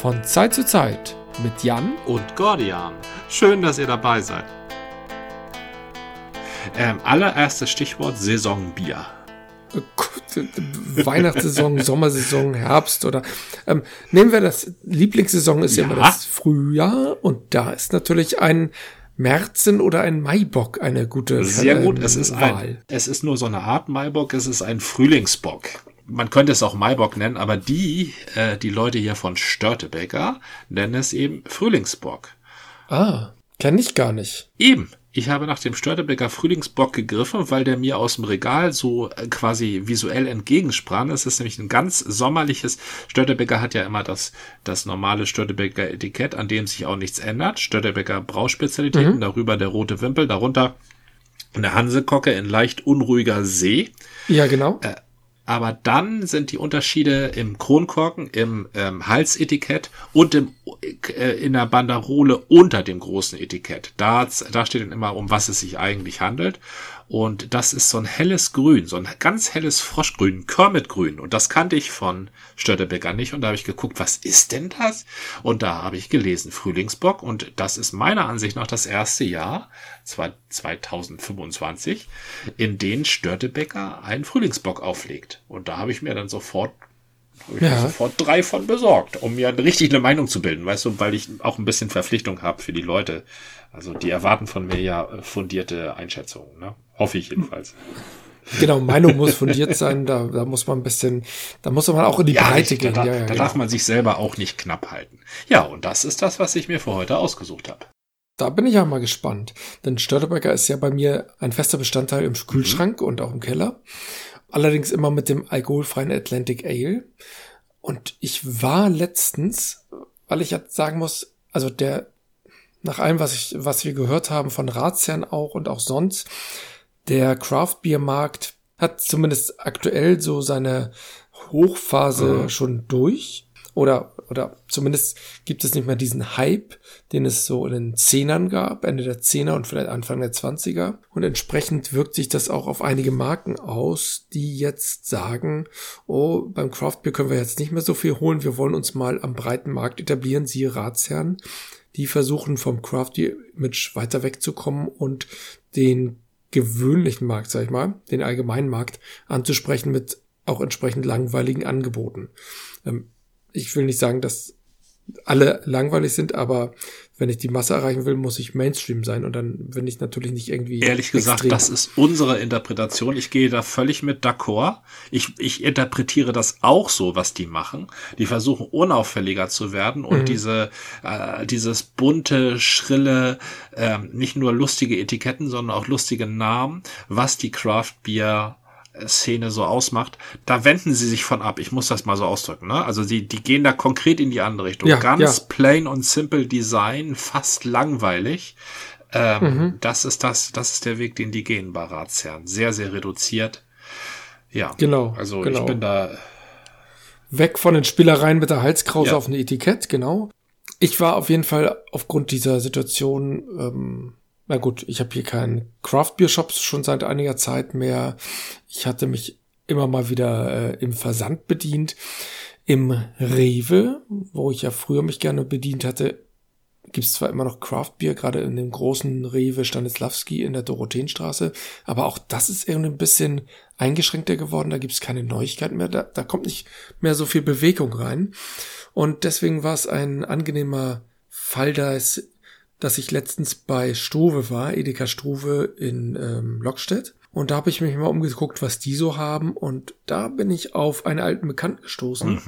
Von Zeit zu Zeit mit Jan und Gordian. Schön, dass ihr dabei seid. Allererstes Stichwort Saisonbier. Weihnachtssaison, Sommersaison, Herbst oder nehmen wir das. Lieblingssaison ist ja immer das Frühjahr und da ist natürlich ein Märzen oder ein Maibock eine gute Sehr gut, Wahl. Es ist nur so eine Art Maibock, es ist ein Frühlingsbock. Man könnte es auch Maibock nennen, aber die Leute hier von Störtebeker nennen es eben Frühlingsbock. Ah, kenne ich gar nicht. Eben. Ich habe nach dem Störtebeker Frühlingsbock gegriffen, weil der mir aus dem Regal so quasi visuell entgegensprang. Es ist nämlich ein ganz sommerliches, Störtebeker hat ja immer das normale Störtebeker Etikett, an dem sich auch nichts ändert. Störtebeker Brauspezialitäten, darüber der rote Wimpel, darunter eine Hansekocke in leicht unruhiger See. Ja, genau. Aber dann sind die Unterschiede im Kronkorken, im Halsetikett und in der Banderole unter dem großen Etikett. Da steht dann immer, um was es sich eigentlich handelt. Und das ist so ein helles Grün, so ein ganz helles Froschgrün, Kermitgrün. Und das kannte ich von Störtebeker nicht. Und da habe ich geguckt, was ist denn das? Und da habe ich gelesen, Frühlingsbock. Und das ist meiner Ansicht nach das erste Jahr, 2025, in dem Störtebeker einen Frühlingsbock auflegt. Und da habe ich mir dann sofort 3 von besorgt, um mir richtig eine Meinung zu bilden, weißt du, weil ich auch ein bisschen Verpflichtung habe für die Leute. Also die erwarten von mir ja fundierte Einschätzungen, ne? Hoffe ich jedenfalls. Genau, Meinung muss fundiert sein, da muss man ein bisschen, da muss man auch in die Breite gehen. Da darf man sich selber auch nicht knapp halten. Ja, und das ist das, was ich mir für heute ausgesucht habe. Da bin ich ja mal gespannt, denn Störtebeker ist ja bei mir ein fester Bestandteil im Kühlschrank und auch im Keller. Allerdings immer mit dem alkoholfreien Atlantic Ale. Und ich war letztens, weil ich jetzt sagen muss, also nach allem, was wir gehört haben von Ratsherren auch und auch sonst, der Craft-Bier-Markt hat zumindest aktuell so seine Hochphase schon durch. Oder zumindest gibt es nicht mehr diesen Hype, den es so in den 10ern gab, Ende der 10er und vielleicht Anfang der 20er. Und entsprechend wirkt sich das auch auf einige Marken aus, die jetzt sagen, oh, beim Craft-Bier können wir jetzt nicht mehr so viel holen, wir wollen uns mal am breiten Markt etablieren, siehe Ratsherren. Die versuchen vom Craft-Bier-Image weiter wegzukommen und den gewöhnlichen Markt, sag ich mal, den allgemeinen Markt anzusprechen mit auch entsprechend langweiligen Angeboten. Ich will nicht sagen, dass alle langweilig sind, aber wenn ich die Masse erreichen will, muss ich Mainstream sein und dann bin ich natürlich nicht irgendwie ehrlich gesagt, extrem. Das ist unsere Interpretation. Ich gehe da völlig mit d'accord. Ich interpretiere das auch so, was die machen. Die versuchen unauffälliger zu werden und dieses bunte, schrille, nicht nur lustige Etiketten, sondern auch lustige Namen, was die Craft-Bier Szene so ausmacht, da wenden sie sich von ab. Ich muss das mal so ausdrücken, ne? Also die gehen da konkret in die andere Richtung. Ganz plain und simple Design, fast langweilig. Das ist der Weg, den die gehen bei Ratsherren. Sehr, sehr reduziert. Ja. Genau. Also ich bin da weg von den Spielereien mit der Halskrause auf ein Etikett, genau. Ich war auf jeden Fall aufgrund dieser Situation, na gut, ich habe hier keinen Craft-Bier-Shops schon seit einiger Zeit mehr. Ich hatte mich immer mal wieder im Versand bedient. Im Rewe, wo ich ja früher mich gerne bedient hatte, gibt's zwar immer noch Craft-Bier, gerade in dem großen Rewe Stanislavski in der Dorotheenstraße, aber auch das ist irgendwie ein bisschen eingeschränkter geworden. Da gibt's keine Neuigkeiten mehr. Da kommt nicht mehr so viel Bewegung rein. Und deswegen war es ein angenehmer Fall, dass ich letztens bei Struve war, Edeka Struve in Lokstedt. Und da habe ich mich mal umgeguckt, was die so haben. Und da bin ich auf einen alten Bekannten gestoßen,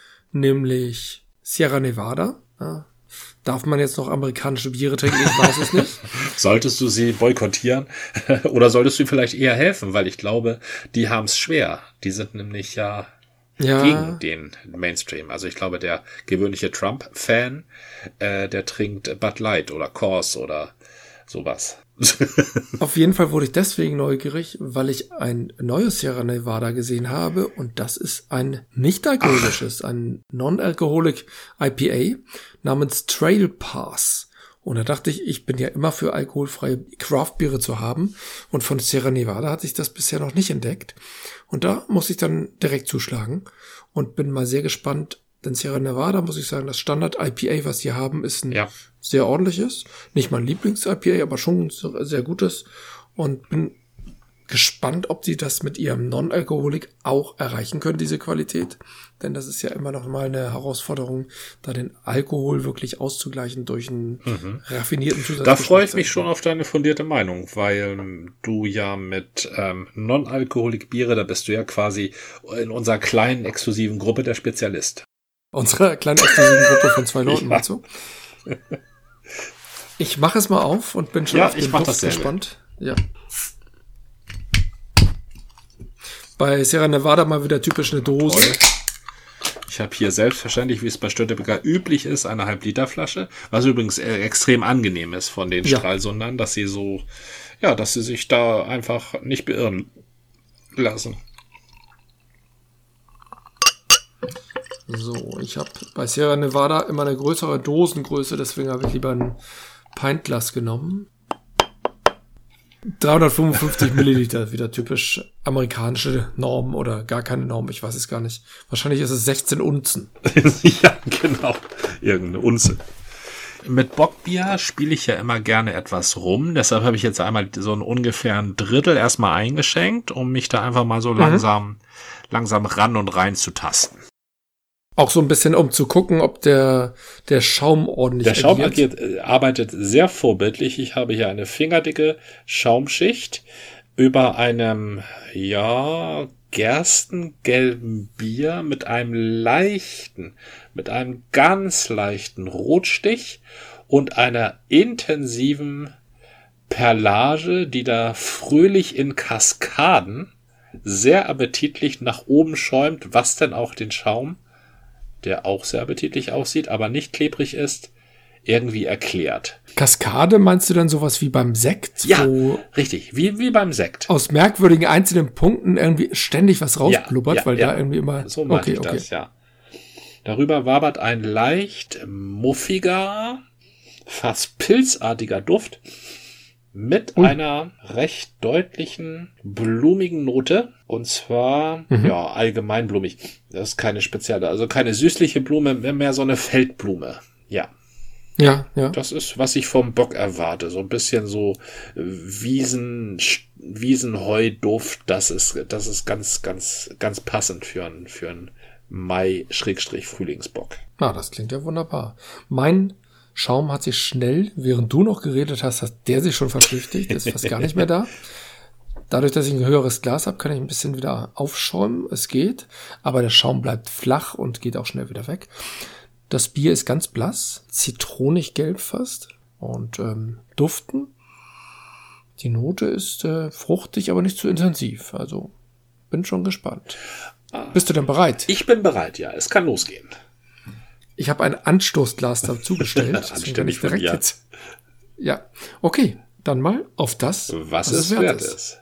nämlich Sierra Nevada. Ja, darf man jetzt noch amerikanische Biere trinken? Ich weiß es nicht. Solltest du sie boykottieren? Oder solltest du vielleicht eher helfen? Weil ich glaube, die haben es schwer. Die sind nämlich gegen den Mainstream. Also ich glaube, der gewöhnliche Trump-Fan, der trinkt Bud Light oder Coors oder sowas. Auf jeden Fall wurde ich deswegen neugierig, weil ich ein neues Sierra Nevada gesehen habe und das ist ein nicht-alkoholisches, ein Non-Alcoholic IPA namens Trail Pass. Und da dachte ich, ich bin ja immer für alkoholfreie Craft-Biere zu haben und von Sierra Nevada hatte ich das bisher noch nicht entdeckt. Und da muss ich dann direkt zuschlagen und bin mal sehr gespannt, Denn Sierra Nevada, muss ich sagen, das Standard-IPA, was die haben, ist ein Ja. sehr ordentliches. Nicht mein Lieblings-IPA, aber schon ein sehr gutes. Und bin gespannt, ob sie das mit ihrem Non-Alkoholik auch erreichen können, diese Qualität. Denn das ist ja immer noch mal eine Herausforderung, da den Alkohol wirklich auszugleichen durch einen raffinierten Zusatz. Da freue ich mich schon auf deine fundierte Meinung, weil du ja mit Non-Alkoholik-Biere, da bist du ja quasi in unserer kleinen, exklusiven Gruppe der Spezialist. Unsere kleine exklusive Gruppe von 2 Leuten, meinst du? Ich mache es mal auf und bin schon auf den Duft gespannt. Ja. Bei Sierra Nevada mal wieder typisch eine Dose. Ich habe hier selbstverständlich, wie es bei Störtebeker üblich ist, eine 1,5 Liter Flasche, was übrigens extrem angenehm ist von den Stralsundern, dass sie so, ja, dass sie sich da einfach nicht beirren lassen. So, ich habe bei Sierra Nevada immer eine größere Dosengröße, deswegen habe ich lieber ein Pintglas genommen. 355 Milliliter, wieder typisch amerikanische Norm oder gar keine Norm, ich weiß es gar nicht. Wahrscheinlich ist es 16 Unzen. Ja, genau. Irgendeine Unze. Mit Bockbier spiele ich ja immer gerne etwas rum. Deshalb habe ich jetzt einmal so ungefähr ein Drittel erstmal eingeschenkt, um mich da einfach mal so langsam ran und rein zu tasten. Auch so ein bisschen, um zu gucken, ob der Schaum ordentlich Der Schaum arbeitet sehr vorbildlich. Ich habe hier eine fingerdicke Schaumschicht über einem, gerstengelben Bier mit einem ganz leichten Rotstich und einer intensiven Perlage, die da fröhlich in Kaskaden sehr appetitlich nach oben schäumt, was denn auch den Schaum, der auch sehr appetitlich aussieht, aber nicht klebrig ist, irgendwie erklärt. Kaskade meinst du dann sowas wie beim Sekt? Ja, richtig, wie beim Sekt. Aus merkwürdigen einzelnen Punkten irgendwie ständig was rausblubbert, weil da irgendwie immer... So meine ich das, ja. Darüber wabert ein leicht muffiger, fast pilzartiger Duft mit einer recht deutlichen, blumigen Note. Und zwar, allgemein blumig. Das ist keine spezielle, also keine süßliche Blume, mehr so eine Feldblume. Ja. Ja. Das ist, was ich vom Bock erwarte. So ein bisschen so Wiesenheu-Duft. Das ist ganz, ganz, ganz passend für einen Mai-Frühlingsbock. Na, das klingt ja wunderbar. Mein Schaum hat sich schnell, während du noch geredet hast, hat der sich schon verflüchtigt, ist fast gar nicht mehr da. Dadurch, dass ich ein höheres Glas habe, kann ich ein bisschen wieder aufschäumen. Es geht, aber der Schaum bleibt flach und geht auch schnell wieder weg. Das Bier ist ganz blass, zitronig gelb fast und duften. Die Note ist fruchtig, aber nicht zu intensiv. Also bin schon gespannt. Bist du denn bereit? Ich bin bereit, ja. Es kann losgehen. Ich habe ein Anstoßglas dazu gestellt. Anständig direkt jetzt. Ja, okay. Dann mal auf das, was es wert ist.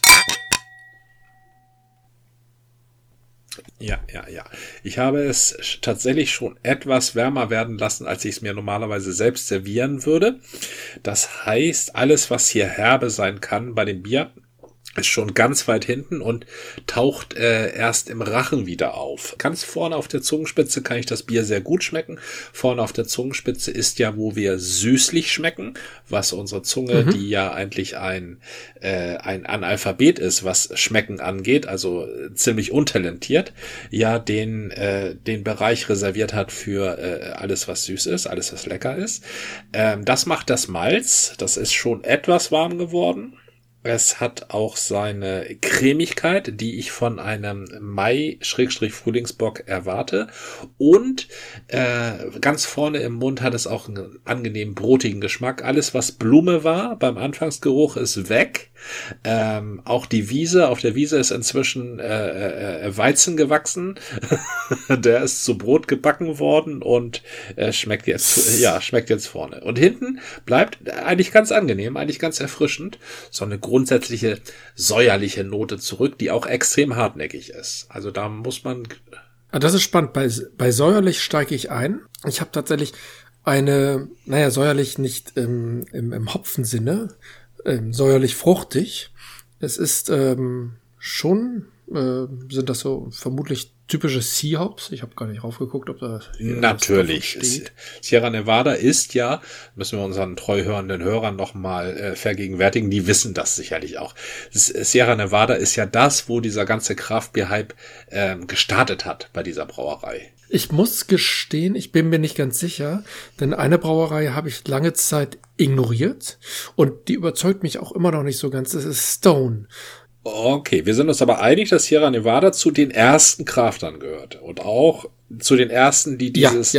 Ja. Ich habe es tatsächlich schon etwas wärmer werden lassen, als ich es mir normalerweise selbst servieren würde. Das heißt, alles, was hier herbe sein kann bei dem Bier, ist schon ganz weit hinten und taucht erst im Rachen wieder auf. Ganz vorne auf der Zungenspitze kann ich das Bier sehr gut schmecken. Vorne auf der Zungenspitze ist ja, wo wir süßlich schmecken, was unsere Zunge, die ja eigentlich ein Analphabet ist, was Schmecken angeht, also ziemlich untalentiert, ja den Bereich reserviert hat für alles, was süß ist, alles, was lecker ist. Das macht das Malz. Das ist schon etwas warm geworden. Es hat auch seine Cremigkeit, die ich von einem Mai-Frühlingsbock erwarte. Und ganz vorne im Mund hat es auch einen angenehmen, brotigen Geschmack. Alles, was Blume war beim Anfangsgeruch, ist weg. Auch die Wiese, auf der Wiese ist inzwischen Weizen gewachsen. Der ist zu Brot gebacken worden und schmeckt jetzt vorne. Und hinten bleibt eigentlich ganz angenehm, eigentlich ganz erfrischend. So eine grundsätzliche säuerliche Note zurück, die auch extrem hartnäckig ist. Also da muss man... Das ist spannend. Bei säuerlich steige ich ein. Ich habe tatsächlich säuerlich nicht im Hopfensinne, säuerlich fruchtig. Es ist sind das so vermutlich typische Sea Hops. Ich habe gar nicht raufgeguckt, ob da natürlich steht. Sierra Nevada ist ja, müssen wir unseren treu hörenden Hörern nochmal vergegenwärtigen, die wissen das sicherlich auch. Sierra Nevada ist ja das, wo dieser ganze Craft-Bier-Hype gestartet hat bei dieser Brauerei. Ich muss gestehen, ich bin mir nicht ganz sicher, denn eine Brauerei habe ich lange Zeit ignoriert und die überzeugt mich auch immer noch nicht so ganz. Das ist Stone. Okay, wir sind uns aber einig, dass Sierra Nevada zu den ersten Craftern gehört und auch zu den ersten, die dieses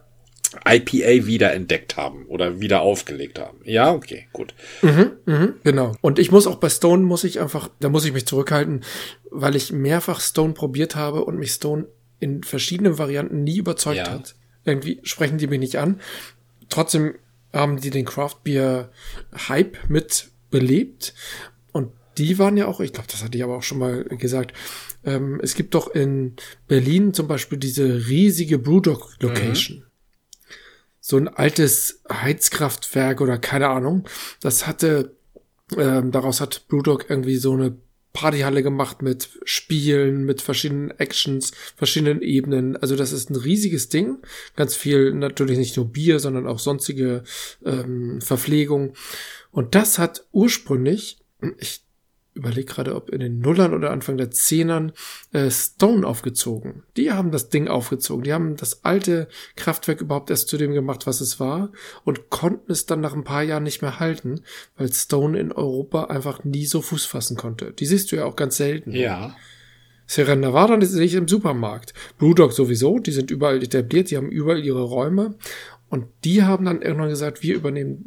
IPA wiederentdeckt haben oder wieder aufgelegt haben. Ja, okay, gut. Genau. Und ich muss auch bei Stone da muss ich mich zurückhalten, weil ich mehrfach Stone probiert habe und mich Stone in verschiedenen Varianten nie überzeugt hat. Irgendwie sprechen die mich nicht an. Trotzdem haben die den Craft Beer Hype mit belebt. Und die waren ja auch, ich glaube, das hatte ich aber auch schon mal gesagt, es gibt doch in Berlin zum Beispiel diese riesige Brewdog Location. So ein altes Heizkraftwerk oder keine Ahnung. Das daraus hat Brewdog irgendwie so eine Partyhalle gemacht mit Spielen, mit verschiedenen Actions, verschiedenen Ebenen. Also das ist ein riesiges Ding. Ganz viel, natürlich nicht nur Bier, sondern auch sonstige Verpflegung. Und das hat ursprünglich, ich überlege gerade, ob in den Nullern oder Anfang der Zehnern Stone aufgezogen. Die haben das Ding aufgezogen. Die haben das alte Kraftwerk überhaupt erst zu dem gemacht, was es war und konnten es dann nach ein paar Jahren nicht mehr halten, weil Stone in Europa einfach nie so Fuß fassen konnte. Die siehst du ja auch ganz selten. Ja. Sierra Nevada, die sehe ich im Supermarkt. Brewdog sowieso, die sind überall etabliert, die haben überall ihre Räume. Und die haben dann irgendwann gesagt, wir übernehmen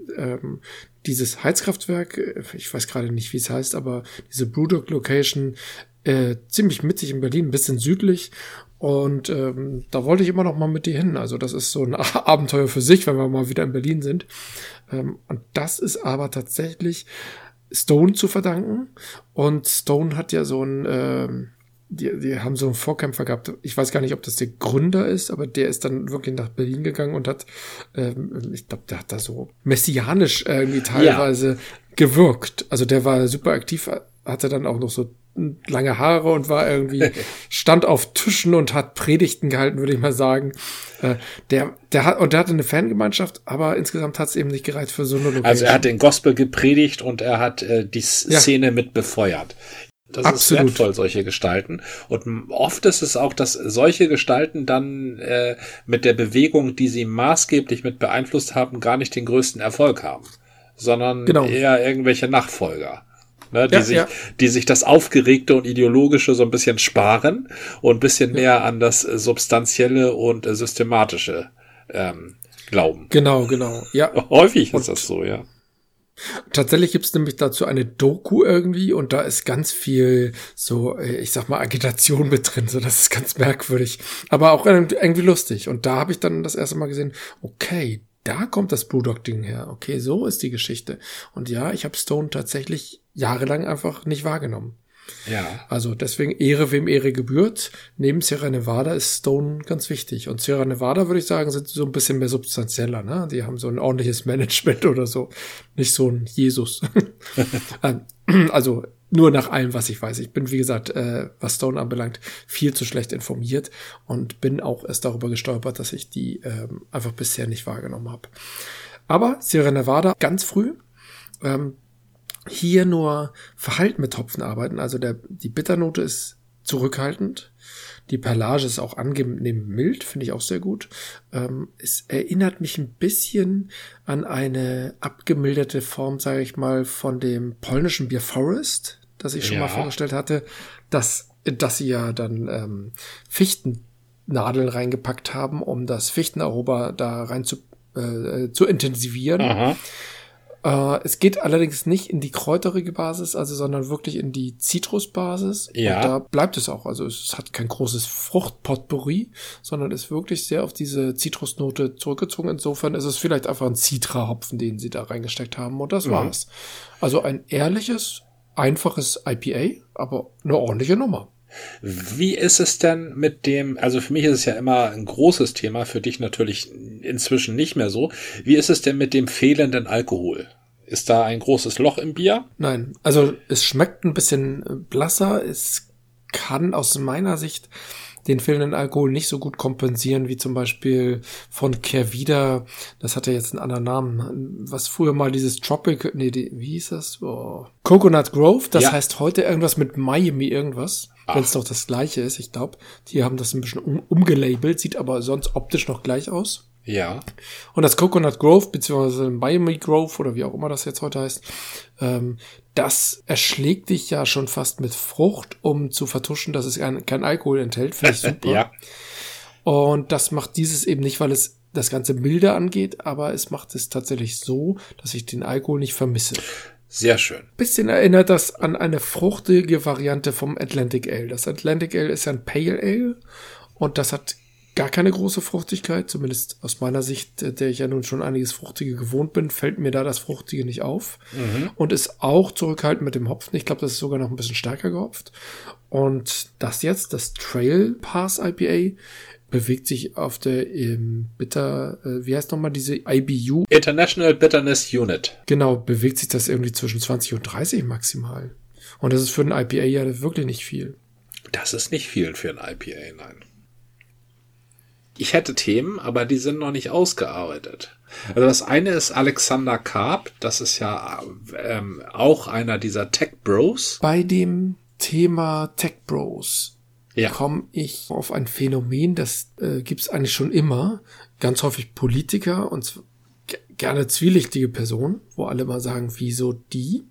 dieses Heizkraftwerk, ich weiß gerade nicht, wie es heißt, aber diese Brewdog Location ziemlich mittig in Berlin, ein bisschen südlich. Und da wollte ich immer noch mal mit dir hin. Also das ist so ein Abenteuer für sich, wenn wir mal wieder in Berlin sind. Und das ist aber tatsächlich Stone zu verdanken. Und Stone hat ja so ein die haben so einen Vorkämpfer gehabt. Ich weiß gar nicht, ob das der Gründer ist, aber der ist dann wirklich nach Berlin gegangen und hat, ich glaube, der hat da so messianisch irgendwie teilweise gewirkt. Also der war super aktiv, hatte dann auch noch so lange Haare und war irgendwie, stand auf Tischen und hat Predigten gehalten, würde ich mal sagen. Der hatte eine Fangemeinschaft, aber insgesamt hat es eben nicht gereicht für so eine Location. Also er hat den Gospel gepredigt und er hat die Szene mit befeuert. Das Absolut. ist wertvoll, solche Gestalten. Und oft ist es auch, dass solche Gestalten dann mit der Bewegung, die sie maßgeblich mit beeinflusst haben, gar nicht den größten Erfolg haben, sondern eher irgendwelche Nachfolger, ne, die sich das Aufgeregte und Ideologische so ein bisschen sparen und ein bisschen mehr an das Substanzielle und Systematische glauben. Genau. Ja. Häufig ist das so, ja. Tatsächlich gibt's nämlich dazu eine Doku irgendwie und da ist ganz viel so, ich sag mal, Agitation mit drin, so das ist ganz merkwürdig, aber auch irgendwie lustig. Und da habe ich dann das erste Mal gesehen, okay, da kommt das Brewdog-Ding her. Okay, so ist die Geschichte. Und ja, ich habe Stone tatsächlich jahrelang einfach nicht wahrgenommen. Ja. Also deswegen Ehre, wem Ehre gebührt. Neben Sierra Nevada ist Stone ganz wichtig. Und Sierra Nevada, würde ich sagen, sind so ein bisschen mehr substanzieller, ne? Die haben so ein ordentliches Management oder so. Nicht so ein Jesus. Also nur nach allem, was ich weiß. Ich bin, wie gesagt, was Stone anbelangt, viel zu schlecht informiert und bin auch erst darüber gestolpert, dass ich die einfach bisher nicht wahrgenommen habe. Aber Sierra Nevada ganz früh, hier nur verhalten mit Hopfen arbeiten. Also die Bitternote ist zurückhaltend. Die Perlage ist auch angenehm mild, finde ich auch sehr gut. Es erinnert mich ein bisschen an eine abgemilderte Form, sage ich mal, von dem polnischen Bier Forest, das ich schon mal vorgestellt hatte, dass sie ja dann Fichtennadeln reingepackt haben, um das Fichtenaroma da rein zu intensivieren. Aha. Es geht allerdings nicht in die kräuterige Basis, sondern wirklich in die Zitrusbasis. Ja. Und da bleibt es auch. Also es hat kein großes Fruchtpotpourri, sondern ist wirklich sehr auf diese Zitrusnote zurückgezogen. Insofern ist es vielleicht einfach ein Citra-Hopfen, den sie da reingesteckt haben. Und das war's. Also ein ehrliches, einfaches IPA, aber eine ordentliche Nummer. Wie ist es denn mit dem, also für mich ist es ja immer ein großes Thema, für dich natürlich inzwischen nicht mehr so. Wie ist es denn mit dem fehlenden Alkohol? Ist da ein großes Loch im Bier? Nein, also es schmeckt ein bisschen blasser. Es kann aus meiner Sicht den fehlenden Alkohol nicht so gut kompensieren, wie zum Beispiel von Kehrwieder, das hat ja jetzt einen anderen Namen, was früher mal dieses wie hieß das? Oh. Coconut Grove, das heißt heute irgendwas mit Miami irgendwas, wenn es doch das gleiche ist, ich glaube. Die haben das ein bisschen umgelabelt, sieht aber sonst optisch noch gleich aus. Ja. Und das Coconut Grove, beziehungsweise Miami Grove oder wie auch immer das jetzt heute heißt, das erschlägt dich ja schon fast mit Frucht, um zu vertuschen, dass es kein Alkohol enthält. Finde ich super. Ja. Und das macht dieses eben nicht, weil es das Ganze milder angeht, aber es macht es tatsächlich so, dass ich den Alkohol nicht vermisse. Sehr schön. Bisschen erinnert das an eine fruchtige Variante vom Atlantic Ale. Das Atlantic Ale ist ja ein Pale Ale und das hat gar keine große Fruchtigkeit, zumindest aus meiner Sicht, der ich ja nun schon einiges Fruchtige gewohnt bin, fällt mir da das Fruchtige nicht auf. Und ist auch zurückhaltend mit dem Hopfen. Ich glaube, das ist sogar noch ein bisschen stärker gehopft. Und das jetzt, das Trail Pass IPA, bewegt sich auf der wie heißt nochmal diese IBU? International Bitterness Unit. Genau, bewegt sich das irgendwie zwischen 20 und 30 maximal. Und das ist für ein IPA ja wirklich nicht viel. Das ist nicht viel für ein IPA, nein. Ich hätte Themen, aber die sind noch nicht ausgearbeitet. Also das eine ist Alexander Karp, das ist ja auch einer dieser Tech Bros. Bei dem Thema Tech Bros komme ich auf ein Phänomen, das gibt es eigentlich schon immer. Ganz häufig Politiker und gerne zwielichtige Personen, wo alle mal sagen, wieso die?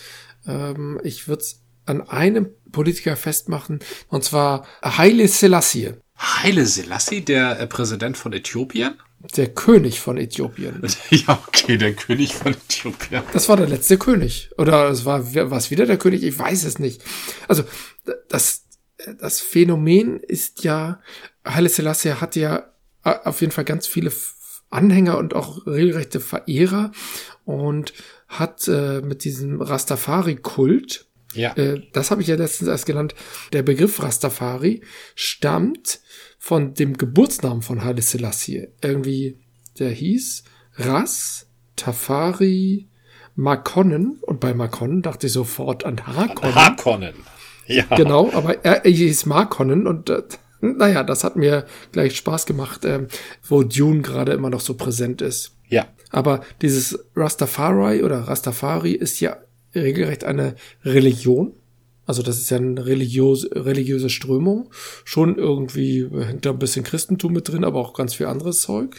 Ich würde es an einem Politiker festmachen, und zwar Haile Selassie. Haile Selassie, der Präsident von Äthiopien? Der König von Äthiopien. Ja, okay, der König von Äthiopien. Das war der letzte König. Oder es war was wieder der König? Ich weiß es nicht. Also, das Phänomen ist ja, Haile Selassie hatte ja auf jeden Fall ganz viele Anhänger und auch regelrechte Verehrer und hat mit diesem Rastafari-Kult, das habe ich ja letztens erst genannt, der Begriff Rastafari stammt von dem Geburtsnamen von Haile Selassie. Irgendwie, der hieß Ras Tafari Makonnen. Und bei Makonnen dachte ich sofort an Harkonnen. Harkonnen, ja. Genau, aber er hieß Makonnen und naja, das hat mir gleich Spaß gemacht, wo Dune gerade immer noch so präsent ist. Ja. Aber dieses Rastafari ist ja regelrecht eine Religion. Also das ist ja eine religiöse Strömung. Schon irgendwie hängt da ein bisschen Christentum mit drin, aber auch ganz viel anderes Zeug.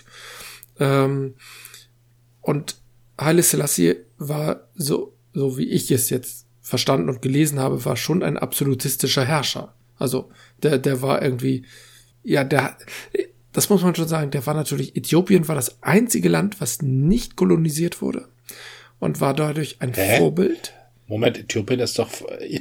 Und Haile Selassie war, so wie ich es jetzt verstanden und gelesen habe, war schon ein absolutistischer Herrscher. Also der war irgendwie, das muss man schon sagen, der war natürlich, Äthiopien war das einzige Land, was nicht kolonisiert wurde und war dadurch ein Vorbild. Moment, Äthiopien ist doch,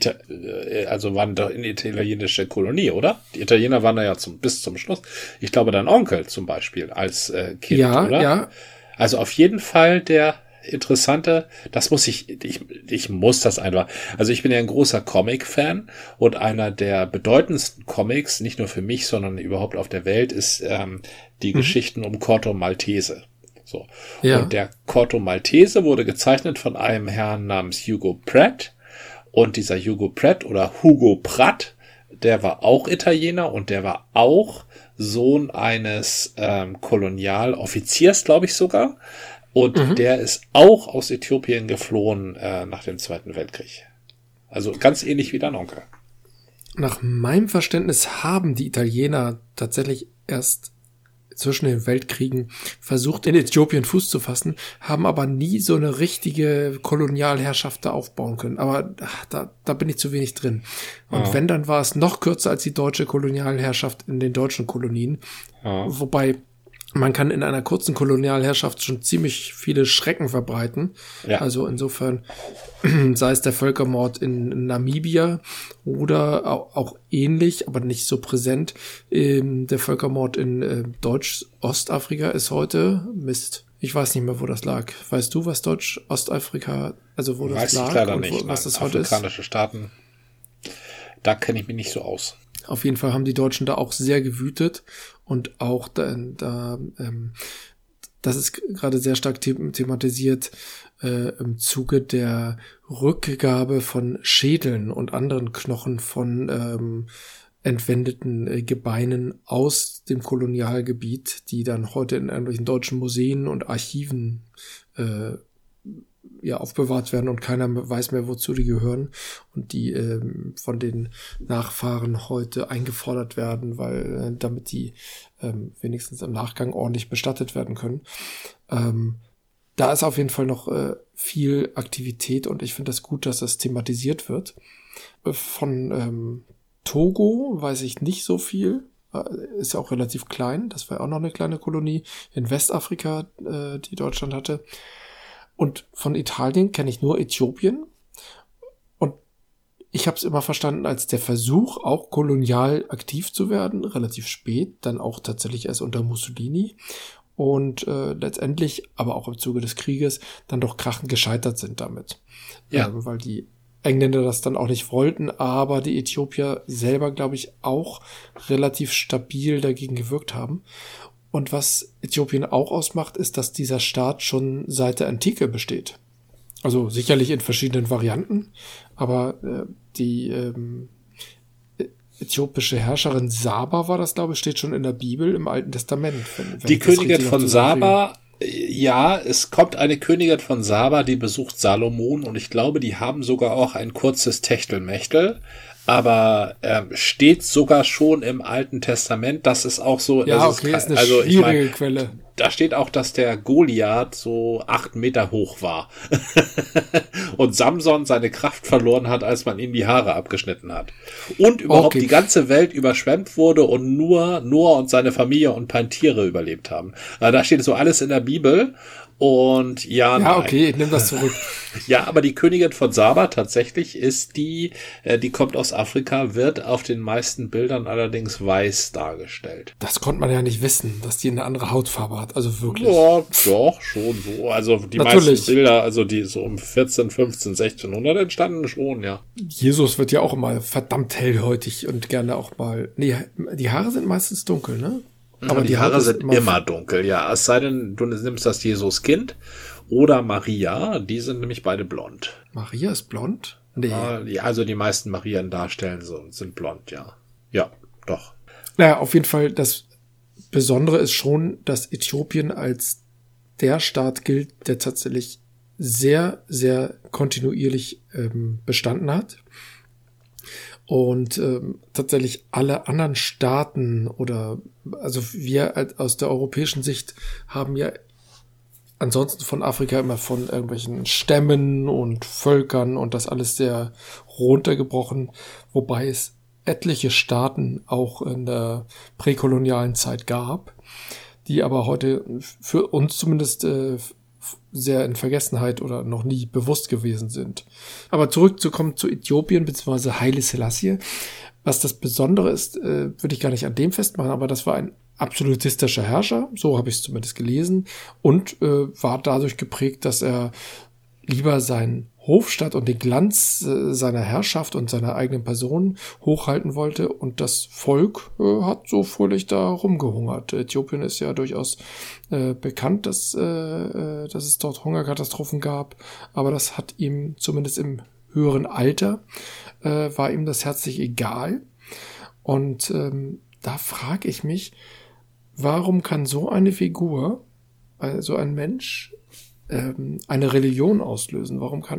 waren doch eine italienische Kolonie, oder? Die Italiener waren da ja bis zum Schluss. Ich glaube, dein Onkel zum Beispiel als Kind, oder? Ja. Also auf jeden Fall der interessante, das muss ich muss das einfach. Also ich bin ja ein großer Comic-Fan und einer der bedeutendsten Comics, nicht nur für mich, sondern überhaupt auf der Welt, ist die Geschichten um Corto Maltese. So. Ja. Und der Corto Maltese wurde gezeichnet von einem Herrn namens Hugo Pratt. Und dieser Hugo Pratt oder Hugo Pratt, der war auch Italiener und der war auch Sohn eines Kolonialoffiziers, glaube ich sogar. Und der ist auch aus Äthiopien geflohen nach dem Zweiten Weltkrieg. Also ganz ähnlich wie dein Onkel. Nach meinem Verständnis haben die Italiener tatsächlich erst zwischen den Weltkriegen versucht, in Äthiopien Fuß zu fassen, haben aber nie so eine richtige Kolonialherrschaft da aufbauen können. Aber da bin ich zu wenig drin. Und wenn, dann war es noch kürzer als die deutsche Kolonialherrschaft in den deutschen Kolonien. Wobei man kann in einer kurzen Kolonialherrschaft schon ziemlich viele Schrecken verbreiten. Ja. Also insofern, sei es der Völkermord in Namibia oder auch ähnlich, aber nicht so präsent. Der Völkermord in Deutsch-Ostafrika ist heute Mist. Ich weiß nicht mehr, wo das lag. Weißt du, was Deutsch-Ostafrika, also wo das lag? Weiß ich leider nicht. Was das heute ist? Afrikanische Staaten, da kenne ich mich nicht so aus. Auf jeden Fall haben die Deutschen da auch sehr gewütet und auch das ist gerade sehr stark thematisiert im Zuge der Rückgabe von Schädeln und anderen Knochen von entwendeten Gebeinen aus dem Kolonialgebiet, die dann heute in irgendwelchen deutschen Museen und Archiven aufbewahrt werden und keiner weiß mehr, wozu die gehören und die von den Nachfahren heute eingefordert werden, weil damit die wenigstens im Nachgang ordentlich bestattet werden können. Da ist auf jeden Fall noch viel Aktivität und ich finde das gut, dass das thematisiert wird. Von Togo weiß ich nicht so viel. Ist ja auch relativ klein. Das war auch noch eine kleine Kolonie in Westafrika, die Deutschland hatte. Und von Italien kenne ich nur Äthiopien. Und ich habe es immer verstanden als der Versuch, auch kolonial aktiv zu werden, relativ spät, dann auch tatsächlich erst unter Mussolini. Und letztendlich, aber auch im Zuge des Krieges, dann doch krachend gescheitert sind damit. Ja. Weil die Engländer das dann auch nicht wollten, aber die Äthiopier selber, glaube ich, auch relativ stabil dagegen gewirkt haben. Und was Äthiopien auch ausmacht, ist, dass dieser Staat schon seit der Antike besteht. Also sicherlich in verschiedenen Varianten, aber die äthiopische Herrscherin Saba war das, glaube ich, steht schon in der Bibel im Alten Testament. Wenn die Königin von Saba, ja, es kommt eine Königin von Saba, die besucht Salomon und ich glaube, die haben sogar auch ein kurzes Techtelmechtel. Aber steht sogar schon im Alten Testament, das ist auch so. Ja, das okay, ist eine schwierige Quelle. Da steht auch, dass der Goliath so 8 Meter hoch war. Und Samson seine Kraft verloren hat, als man ihm die Haare abgeschnitten hat. Und überhaupt die ganze Welt überschwemmt wurde und nur Noah und seine Familie und ein paar Tiere überlebt haben. Da steht so alles in der Bibel. Und ja, okay, ich nehme das zurück. Ja, aber die Königin von Saba tatsächlich ist die kommt aus Afrika, wird auf den meisten Bildern allerdings weiß dargestellt. Das konnte man ja nicht wissen, dass die eine andere Hautfarbe hat, also wirklich. Ja, doch, schon so. Also die meisten Bilder, also die so um 14, 15, 1600 entstanden schon, ja. Jesus wird ja auch immer verdammt hellhäutig und gerne auch mal, nee, die Haare sind meistens dunkel, ne? Aber die Haare sind immer dunkel, ja. Es sei denn, du nimmst das Jesuskind oder Maria, die sind nämlich beide blond. Maria ist blond? Nee. Also die meisten Marien darstellen sind blond, ja. Ja, doch. Naja, auf jeden Fall, das Besondere ist schon, dass Äthiopien als der Staat gilt, der tatsächlich sehr, sehr kontinuierlich bestanden hat. Und tatsächlich alle anderen Staaten also wir aus der europäischen Sicht haben ja ansonsten von Afrika immer von irgendwelchen Stämmen und Völkern und das alles sehr runtergebrochen, wobei es etliche Staaten auch in der präkolonialen Zeit gab, die aber heute für uns zumindest sehr in Vergessenheit oder noch nie bewusst gewesen sind. Aber zurückzukommen zu Äthiopien bzw. Haile Selassie. Was das Besondere ist, würde ich gar nicht an dem festmachen, aber das war ein absolutistischer Herrscher, so habe ich es zumindest gelesen, und war dadurch geprägt, dass er lieber seinen Hofstaat und den Glanz seiner Herrschaft und seiner eigenen Person hochhalten wollte und das Volk hat so fröhlich da rumgehungert. Äthiopien ist ja durchaus bekannt, dass es dort Hungerkatastrophen gab, aber das hat ihm zumindest im höheren Alter war ihm das herzlich egal. Und da frage ich mich, warum kann so eine Figur, so ein Mensch, eine Religion auslösen? Warum kann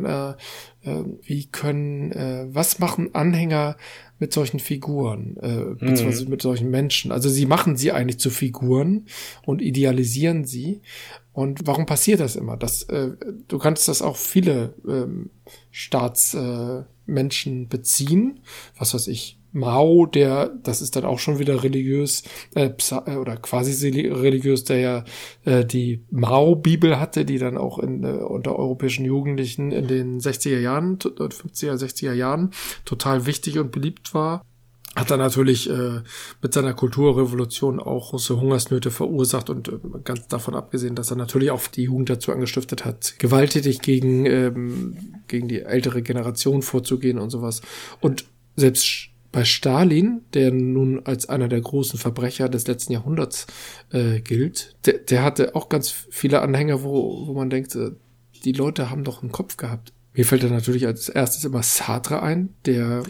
was machen Anhänger mit solchen Figuren, beziehungsweise mit solchen Menschen? Also sie machen sie eigentlich zu Figuren und idealisieren sie. Und warum passiert das immer? Du kannst das auf viele Staatsmenschen beziehen. Was weiß ich, Mao, das ist dann auch schon wieder religiös oder quasi religiös, der ja die Mao-Bibel hatte, die dann auch unter europäischen Jugendlichen in den 60er Jahren, 50er, 60er Jahren total wichtig und beliebt war. Hat dann natürlich mit seiner Kulturrevolution auch große Hungersnöte verursacht und ganz davon abgesehen, dass er natürlich auch die Jugend dazu angestiftet hat, gewalttätig gegen die ältere Generation vorzugehen und sowas. Und selbst bei Stalin, der nun als einer der großen Verbrecher des letzten Jahrhunderts gilt, der hatte auch ganz viele Anhänger, wo man denkt, die Leute haben doch einen Kopf gehabt. Mir fällt da natürlich als erstes immer Sartre ein, der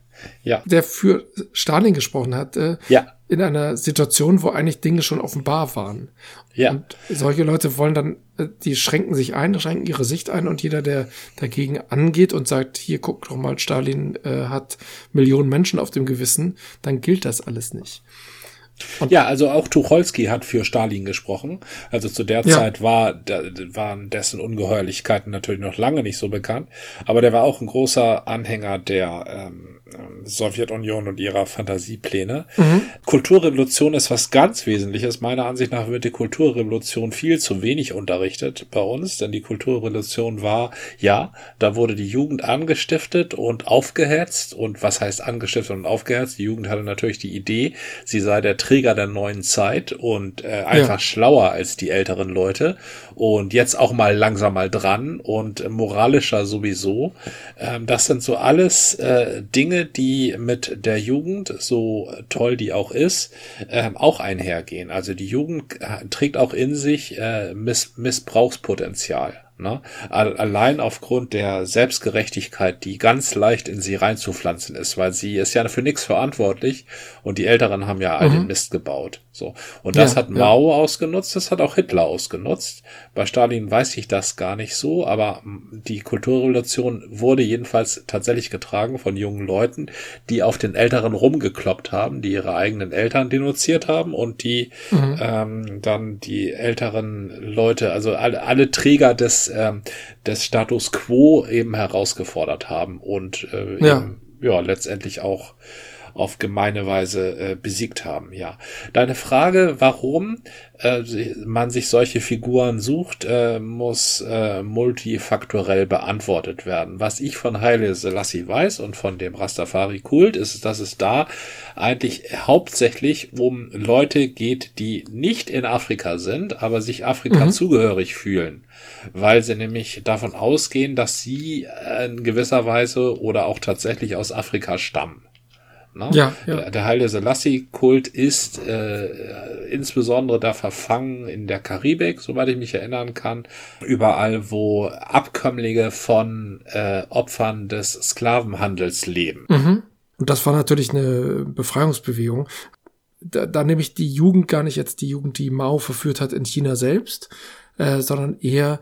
für Stalin gesprochen hat, in einer Situation, wo eigentlich Dinge schon offenbar waren. Ja. Und solche Leute wollen dann, die schränken ihre Sicht ein, und jeder, der dagegen angeht und sagt, hier, guck doch mal, Stalin hat Millionen Menschen auf dem Gewissen, dann gilt das alles nicht. Und also auch Tucholsky hat für Stalin gesprochen. Also zu der Zeit waren dessen Ungeheuerlichkeiten natürlich noch lange nicht so bekannt. Aber der war auch ein großer Anhänger der Sowjetunion und ihrer Fantasiepläne. Kulturrevolution ist was ganz Wesentliches. Meiner Ansicht nach wird die Kulturrevolution viel zu wenig unterrichtet bei uns, denn die Kulturrevolution war, da wurde die Jugend angestiftet und aufgehetzt. Und was heißt angestiftet und aufgehetzt? Die Jugend hatte natürlich die Idee, sie sei der Träger der neuen Zeit und einfach schlauer als die älteren Leute und jetzt auch mal langsam mal dran und moralischer sowieso. Das sind so alles Dinge, die mit der Jugend, so toll die auch ist, auch einhergehen. Also die Jugend trägt auch in sich Missbrauchspotenzial. Ne? Allein aufgrund der Selbstgerechtigkeit, die ganz leicht in sie reinzupflanzen ist, weil sie ist ja für nichts verantwortlich und die Älteren haben ja all den Mist gebaut. So. Und das hat Mao ausgenutzt, das hat auch Hitler ausgenutzt. Bei Stalin weiß ich das gar nicht so, aber die Kulturrevolution wurde jedenfalls tatsächlich getragen von jungen Leuten, die auf den Älteren rumgekloppt haben, die ihre eigenen Eltern denunziert haben und die dann die älteren Leute, also alle Träger des Status Quo eben herausgefordert haben und letztendlich auch auf gemeine Weise besiegt haben. Ja, deine Frage, warum man sich solche Figuren sucht, muss multifaktorell beantwortet werden. Was ich von Haile Selassie weiß und von dem Rastafari-Kult ist, dass es da eigentlich hauptsächlich um Leute geht, die nicht in Afrika sind, aber sich Afrika zugehörig fühlen, weil sie nämlich davon ausgehen, dass sie in gewisser Weise oder auch tatsächlich aus Afrika stammen. Ne? Ja. Der Haile Selassie-Kult ist insbesondere da verfangen in der Karibik, soweit ich mich erinnern kann, überall, wo Abkömmlinge von Opfern des Sklavenhandels leben. Und das war natürlich eine Befreiungsbewegung. Da nehme ich die Jugend gar nicht jetzt die Jugend, die Mao verführt hat in China selbst, sondern eher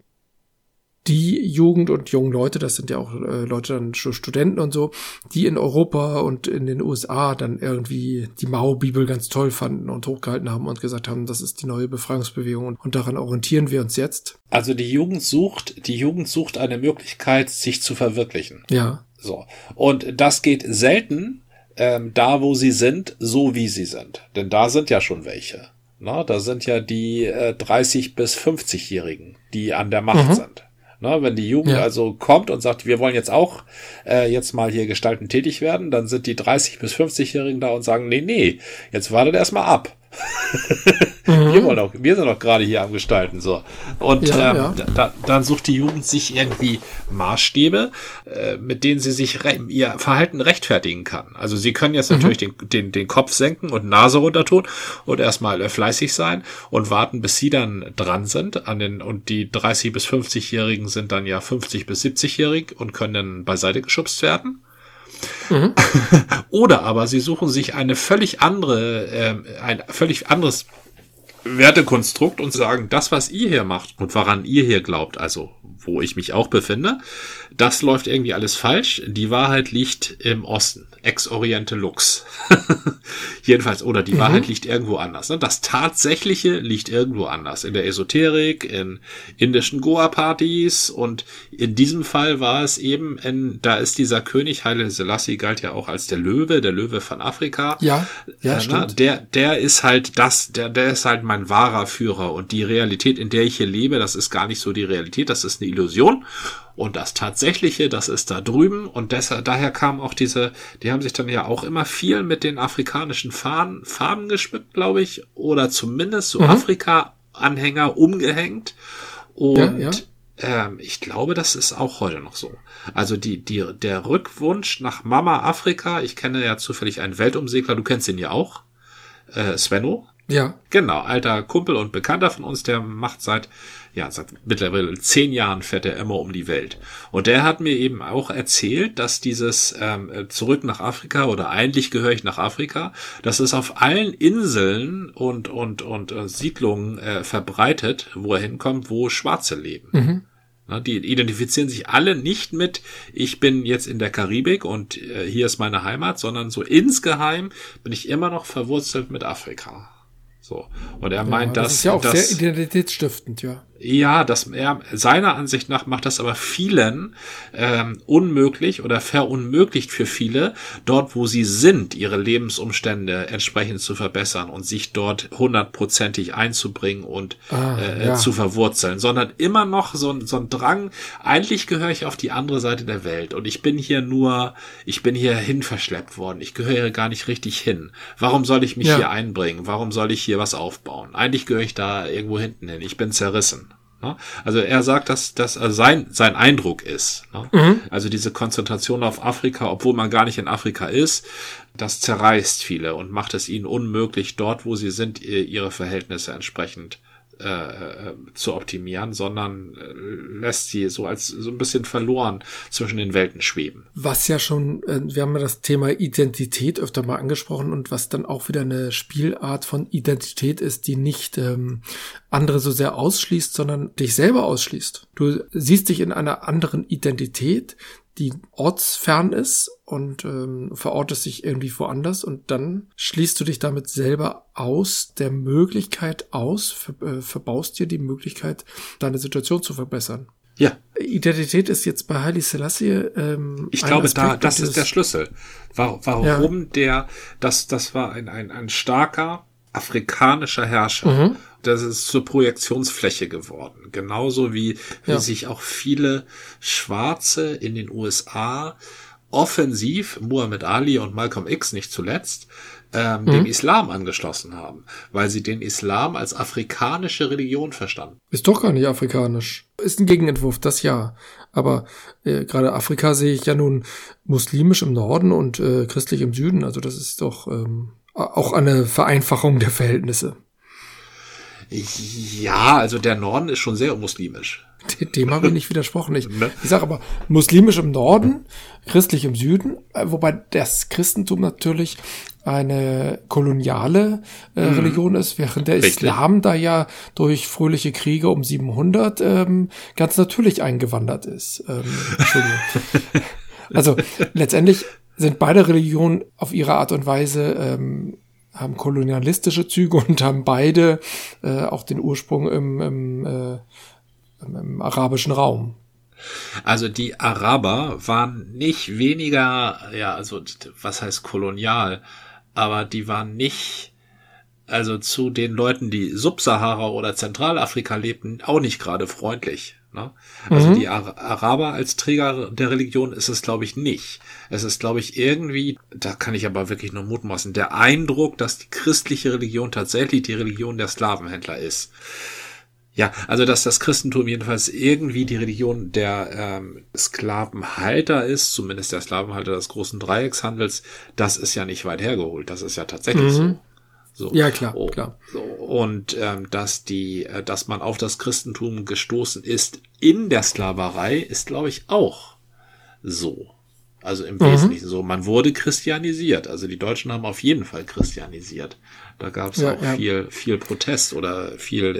die Jugend und jungen Leute, das sind ja auch Leute, dann Studenten und so, die in Europa und in den USA dann irgendwie die Mao-Bibel ganz toll fanden und hochgehalten haben und gesagt haben, das ist die neue Befreiungsbewegung und daran orientieren wir uns jetzt. Also die Jugend sucht eine Möglichkeit, sich zu verwirklichen. Ja. So. Und das geht selten da, wo sie sind, so wie sie sind. Denn da sind ja schon welche. Na, da sind ja die 30- bis 50-Jährigen, die an der Macht sind. Na, wenn die Jugend also kommt und sagt, wir wollen jetzt auch jetzt mal hier gestaltend tätig werden, dann sind die 30- bis 50-Jährigen da und sagen, nee, jetzt wartet erstmal ab. Wir sind doch gerade hier am Gestalten, so. Und dann sucht die Jugend sich irgendwie Maßstäbe, mit denen sie sich ihr Verhalten rechtfertigen kann. Also sie können jetzt natürlich den Kopf senken und Nase runter tun und erstmal fleißig sein und warten, bis sie dann dran sind und die 30- bis 50-Jährigen sind dann ja 50- bis 70-jährig und können dann beiseite geschubst werden. Oder aber sie suchen sich ein völlig anderes Wertekonstrukt und sagen, das, was ihr hier macht und woran ihr hier glaubt, also wo ich mich auch befinde, das läuft irgendwie alles falsch. Die Wahrheit liegt im Osten. Ex Oriente Lux. Jedenfalls, oder die Wahrheit liegt irgendwo anders. Ne? Das Tatsächliche liegt irgendwo anders. In der Esoterik, in indischen Goa-Partys und in diesem Fall war es eben, da ist dieser König, Haile Selassie galt ja auch als der Löwe von Afrika. Ja, stimmt. Der ist halt der ist halt mein wahrer Führer und die Realität, in der ich hier lebe, das ist gar nicht so die Realität, das ist eine Illusion. Und das Tatsächliche, das ist da drüben und daher kamen auch die haben sich dann ja auch immer viel mit den afrikanischen Farben geschmückt, glaube ich, oder zumindest so Afrika-Anhänger umgehängt und ich glaube, das ist auch heute noch so. Also der Rückwunsch nach Mama Afrika, ich kenne ja zufällig einen Weltumsegler, du kennst ihn ja auch, Svenno. Ja. Genau, alter Kumpel und Bekannter von uns, der macht seit seit mittlerweile 10 Jahren fährt er immer um die Welt. Und der hat mir eben auch erzählt, dass dieses zurück nach Afrika oder eigentlich gehöre ich nach Afrika, dass es auf allen Inseln und Siedlungen verbreitet, wo er hinkommt, wo Schwarze leben. Mhm. Die identifizieren sich alle nicht mit, ich bin jetzt in der Karibik und hier ist meine Heimat, sondern so insgeheim bin ich immer noch verwurzelt mit Afrika. So. Und er meint, das ist ja auch sehr identitätsstiftend, ja. Ja, seiner Ansicht nach macht das aber vielen unmöglich oder verunmöglicht für viele, dort wo sie sind, ihre Lebensumstände entsprechend zu verbessern und sich dort 100%ig einzubringen und zu verwurzeln, sondern immer noch so ein Drang, eigentlich gehöre ich auf die andere Seite der Welt und ich bin hier hin verschleppt worden, ich gehöre hier gar nicht richtig hin. Warum soll ich mich hier einbringen? Warum soll ich hier was aufbauen? Eigentlich gehöre ich da irgendwo hinten hin, ich bin zerrissen. Also er sagt, dass das sein Eindruck ist. Also diese Konzentration auf Afrika, obwohl man gar nicht in Afrika ist, das zerreißt viele und macht es ihnen unmöglich, dort, wo sie sind, ihre Verhältnisse entsprechend zu optimieren, sondern lässt sie so ein bisschen verloren zwischen den Welten schweben. Was ja schon, wir haben ja das Thema Identität öfter mal angesprochen und was dann auch wieder eine Spielart von Identität ist, die nicht andere so sehr ausschließt, sondern dich selber ausschließt. Du siehst dich in einer anderen Identität, die ortsfern ist und verortest dich irgendwie woanders und dann schließt du dich damit selber aus der Möglichkeit aus, verbaust dir die Möglichkeit, deine Situation zu verbessern. Ja. Identität ist jetzt bei Haile Selassie ich glaube, das ist der Schlüssel. Warum das war ein starker afrikanischer Herrscher. Mhm. Das ist zur Projektionsfläche geworden. Genauso wie sich auch viele Schwarze in den USA offensiv, Muhammad Ali und Malcolm X nicht zuletzt, dem Islam angeschlossen haben, weil sie den Islam als afrikanische Religion verstanden. Ist doch gar nicht afrikanisch. Ist ein Gegenentwurf, das ja. Aber gerade Afrika sehe ich ja nun muslimisch im Norden und christlich im Süden. Also das ist doch auch eine Vereinfachung der Verhältnisse. Ja, also der Norden ist schon sehr muslimisch. Dem habe ich nicht widersprochen. Ich sage aber muslimisch im Norden, christlich im Süden, wobei das Christentum natürlich eine koloniale Religion ist, während der Islam da ja durch fröhliche Kriege um 700 ganz natürlich eingewandert ist. Entschuldigung. Also letztendlich sind beide Religionen auf ihre Art und Weise haben kolonialistische Züge und haben beide auch den Ursprung im arabischen Raum. Also die Araber waren nicht weniger, also was heißt kolonial, aber die waren nicht, also zu den Leuten, die Subsahara oder Zentralafrika lebten, auch nicht gerade freundlich. Ne? Also die Araber als Träger der Religion ist es, glaube ich, nicht. Es ist, glaube ich, irgendwie, da kann ich aber wirklich nur mutmaßen, der Eindruck, dass die christliche Religion tatsächlich die Religion der Sklavenhändler ist. Ja, also dass das Christentum jedenfalls irgendwie die Religion der Sklavenhalter ist, zumindest der Sklavenhalter des großen Dreieckshandels, das ist ja nicht weit hergeholt. Das ist ja tatsächlich so. Ja, klar, klar. Und dass man auf das Christentum gestoßen ist in der Sklaverei, ist, glaube ich, auch so. Also im Wesentlichen so. Man wurde christianisiert. Also die Deutschen haben auf jeden Fall christianisiert. Da gab es auch viel Protest oder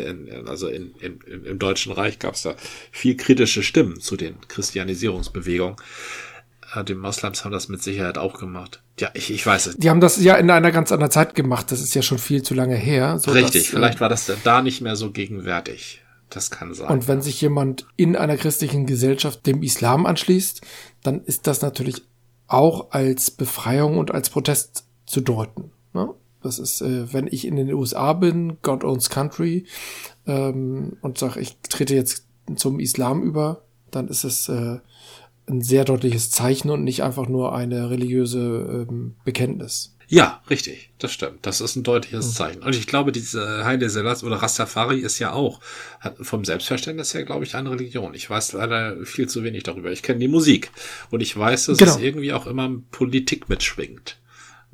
im Deutschen Reich gab es da viel kritische Stimmen zu den Christianisierungsbewegungen. Die Moslems haben das mit Sicherheit auch gemacht. Ja, ich weiß es. Die haben das ja in einer ganz anderen Zeit gemacht. Das ist ja schon viel zu lange her. Richtig, vielleicht war das da nicht mehr so gegenwärtig. Das kann sein. Und wenn sich jemand in einer christlichen Gesellschaft dem Islam anschließt, dann ist das natürlich auch als Befreiung und als Protest zu deuten. Ne? Das ist, wenn ich in den USA bin, God owns country, und sage, ich trete jetzt zum Islam über, dann ist es ein sehr deutliches Zeichen und nicht einfach nur eine religiöse Bekenntnis. Ja, richtig, das stimmt. Das ist ein deutliches Zeichen. Und ich glaube, diese Haile Selassie oder Rastafari ist ja auch vom Selbstverständnis her, glaube ich, eine Religion. Ich weiß leider viel zu wenig darüber. Ich kenne die Musik und ich weiß, dass es irgendwie auch immer Politik mitschwingt.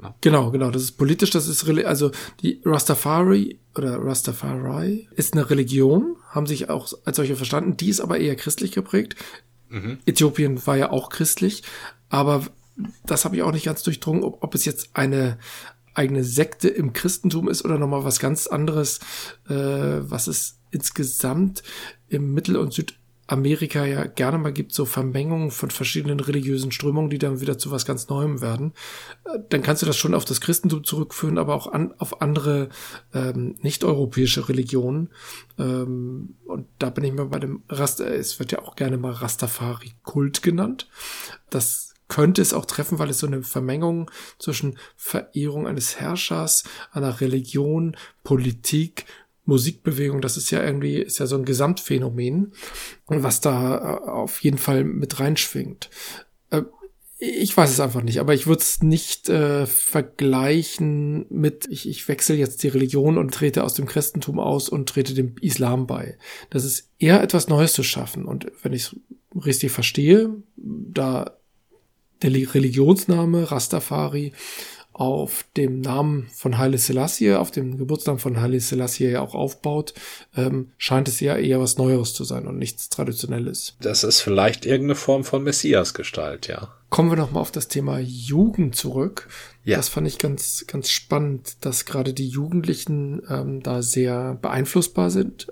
Ne? Genau, das ist politisch, das ist, also die Rastafari ist eine Religion, haben sich auch als solche verstanden, die ist aber eher christlich geprägt. Äthiopien war ja auch christlich, aber das habe ich auch nicht ganz durchdrungen, ob es jetzt eine eigene Sekte im Christentum ist oder nochmal was ganz anderes, was es insgesamt im Mittel- und Südamerika ja gerne mal gibt, so Vermengungen von verschiedenen religiösen Strömungen, die dann wieder zu was ganz Neuem werden. Dann kannst du das schon auf das Christentum zurückführen, aber auch auf andere nicht-europäische Religionen. Und da bin ich mal bei dem es wird ja auch gerne mal Rastafari-Kult genannt. Das könnte es auch treffen, weil es so eine Vermengung zwischen Verehrung eines Herrschers, einer Religion, Politik, Musikbewegung, das ist ja so ein Gesamtphänomen, was da auf jeden Fall mit reinschwingt. Ich weiß es einfach nicht, aber ich würde es nicht vergleichen mit, ich wechsle jetzt die Religion und trete aus dem Christentum aus und trete dem Islam bei. Das ist eher etwas Neues zu schaffen. Und wenn ich es richtig verstehe, da der Religionsname Rastafari auf dem Namen von Haile Selassie, auf dem Geburtsnamen von Haile Selassie ja auch aufbaut, scheint es ja eher was Neueres zu sein und nichts Traditionelles. Das ist vielleicht irgendeine Form von Messiasgestalt, ja. Kommen wir nochmal auf das Thema Jugend zurück. Ja. Das fand ich ganz, ganz spannend, dass gerade die Jugendlichen da sehr beeinflussbar sind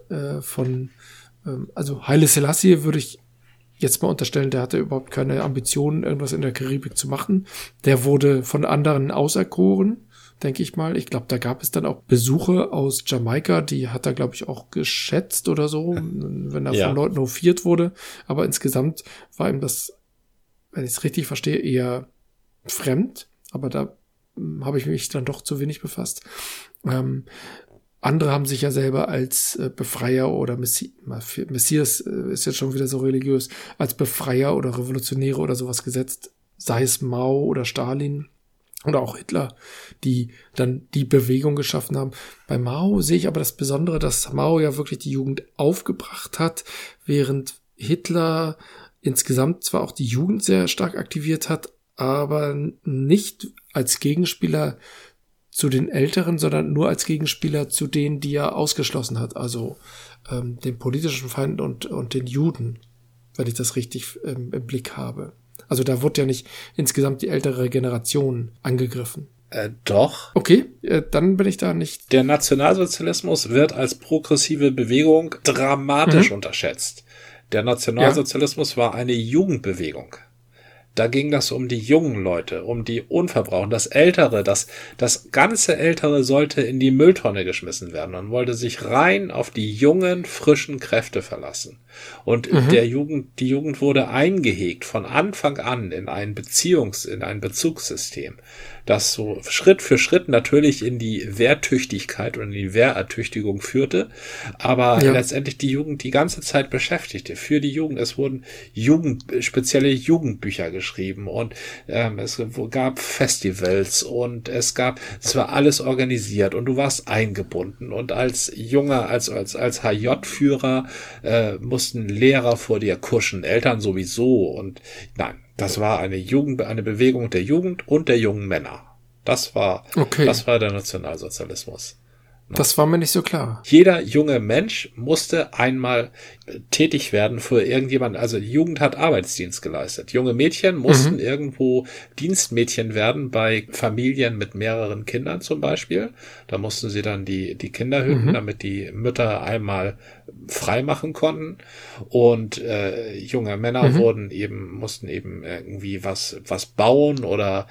also Haile Selassie würde ich jetzt mal unterstellen, der hatte überhaupt keine Ambitionen, irgendwas in der Karibik zu machen. Der wurde von anderen auserkoren, denke ich mal. Ich glaube, da gab es dann auch Besuche aus Jamaika, die hat er, glaube ich, auch geschätzt oder so, wenn er von Leuten hofiert wurde. Aber insgesamt war ihm das, wenn ich es richtig verstehe, eher fremd. Aber da habe ich mich dann doch zu wenig befasst. Andere haben sich ja selber als Befreier oder Messias ist jetzt schon wieder so religiös, als Befreier oder Revolutionäre oder sowas gesetzt, sei es Mao oder Stalin oder auch Hitler, die dann die Bewegung geschaffen haben. Bei Mao sehe ich aber das Besondere, dass Mao ja wirklich die Jugend aufgebracht hat, während Hitler insgesamt zwar auch die Jugend sehr stark aktiviert hat, aber nicht als Gegenspieler zu den Älteren, sondern nur als Gegenspieler zu denen, die er ausgeschlossen hat, also den politischen Feinden und den Juden, wenn ich das richtig im Blick habe. Also da wurde ja nicht insgesamt die ältere Generation angegriffen. Doch. Okay, dann bin ich da nicht. Der Nationalsozialismus wird als progressive Bewegung dramatisch unterschätzt. Der Nationalsozialismus war eine Jugendbewegung. Da ging das um die jungen Leute, um die Unverbrauchten. Das Ältere, das ganze Ältere sollte in die Mülltonne geschmissen werden. Man wollte sich rein auf die jungen, frischen Kräfte verlassen. Und die Jugend wurde eingehegt von Anfang an in ein Bezugssystem, das so Schritt für Schritt natürlich in die Wehrtüchtigkeit und in die Wehrertüchtigung führte, aber letztendlich die Jugend die ganze Zeit beschäftigte. Für die Jugend, es wurden spezielle Jugendbücher geschrieben und es gab Festivals und es war alles organisiert und du warst eingebunden und als HJ-Führer mussten Lehrer vor dir kuschen, Eltern sowieso und nein, das war eine Bewegung der Jugend und der jungen Männer. Das war der Nationalsozialismus. Das war mir nicht so klar. Jeder junge Mensch musste einmal tätig werden für irgendjemanden. Also die Jugend hat Arbeitsdienst geleistet. Junge Mädchen mussten irgendwo Dienstmädchen werden bei Familien mit mehreren Kindern zum Beispiel. Da mussten sie dann die Kinder hüten, damit die Mütter einmal frei machen konnten. Und junge Männer mussten eben irgendwie was bauen oder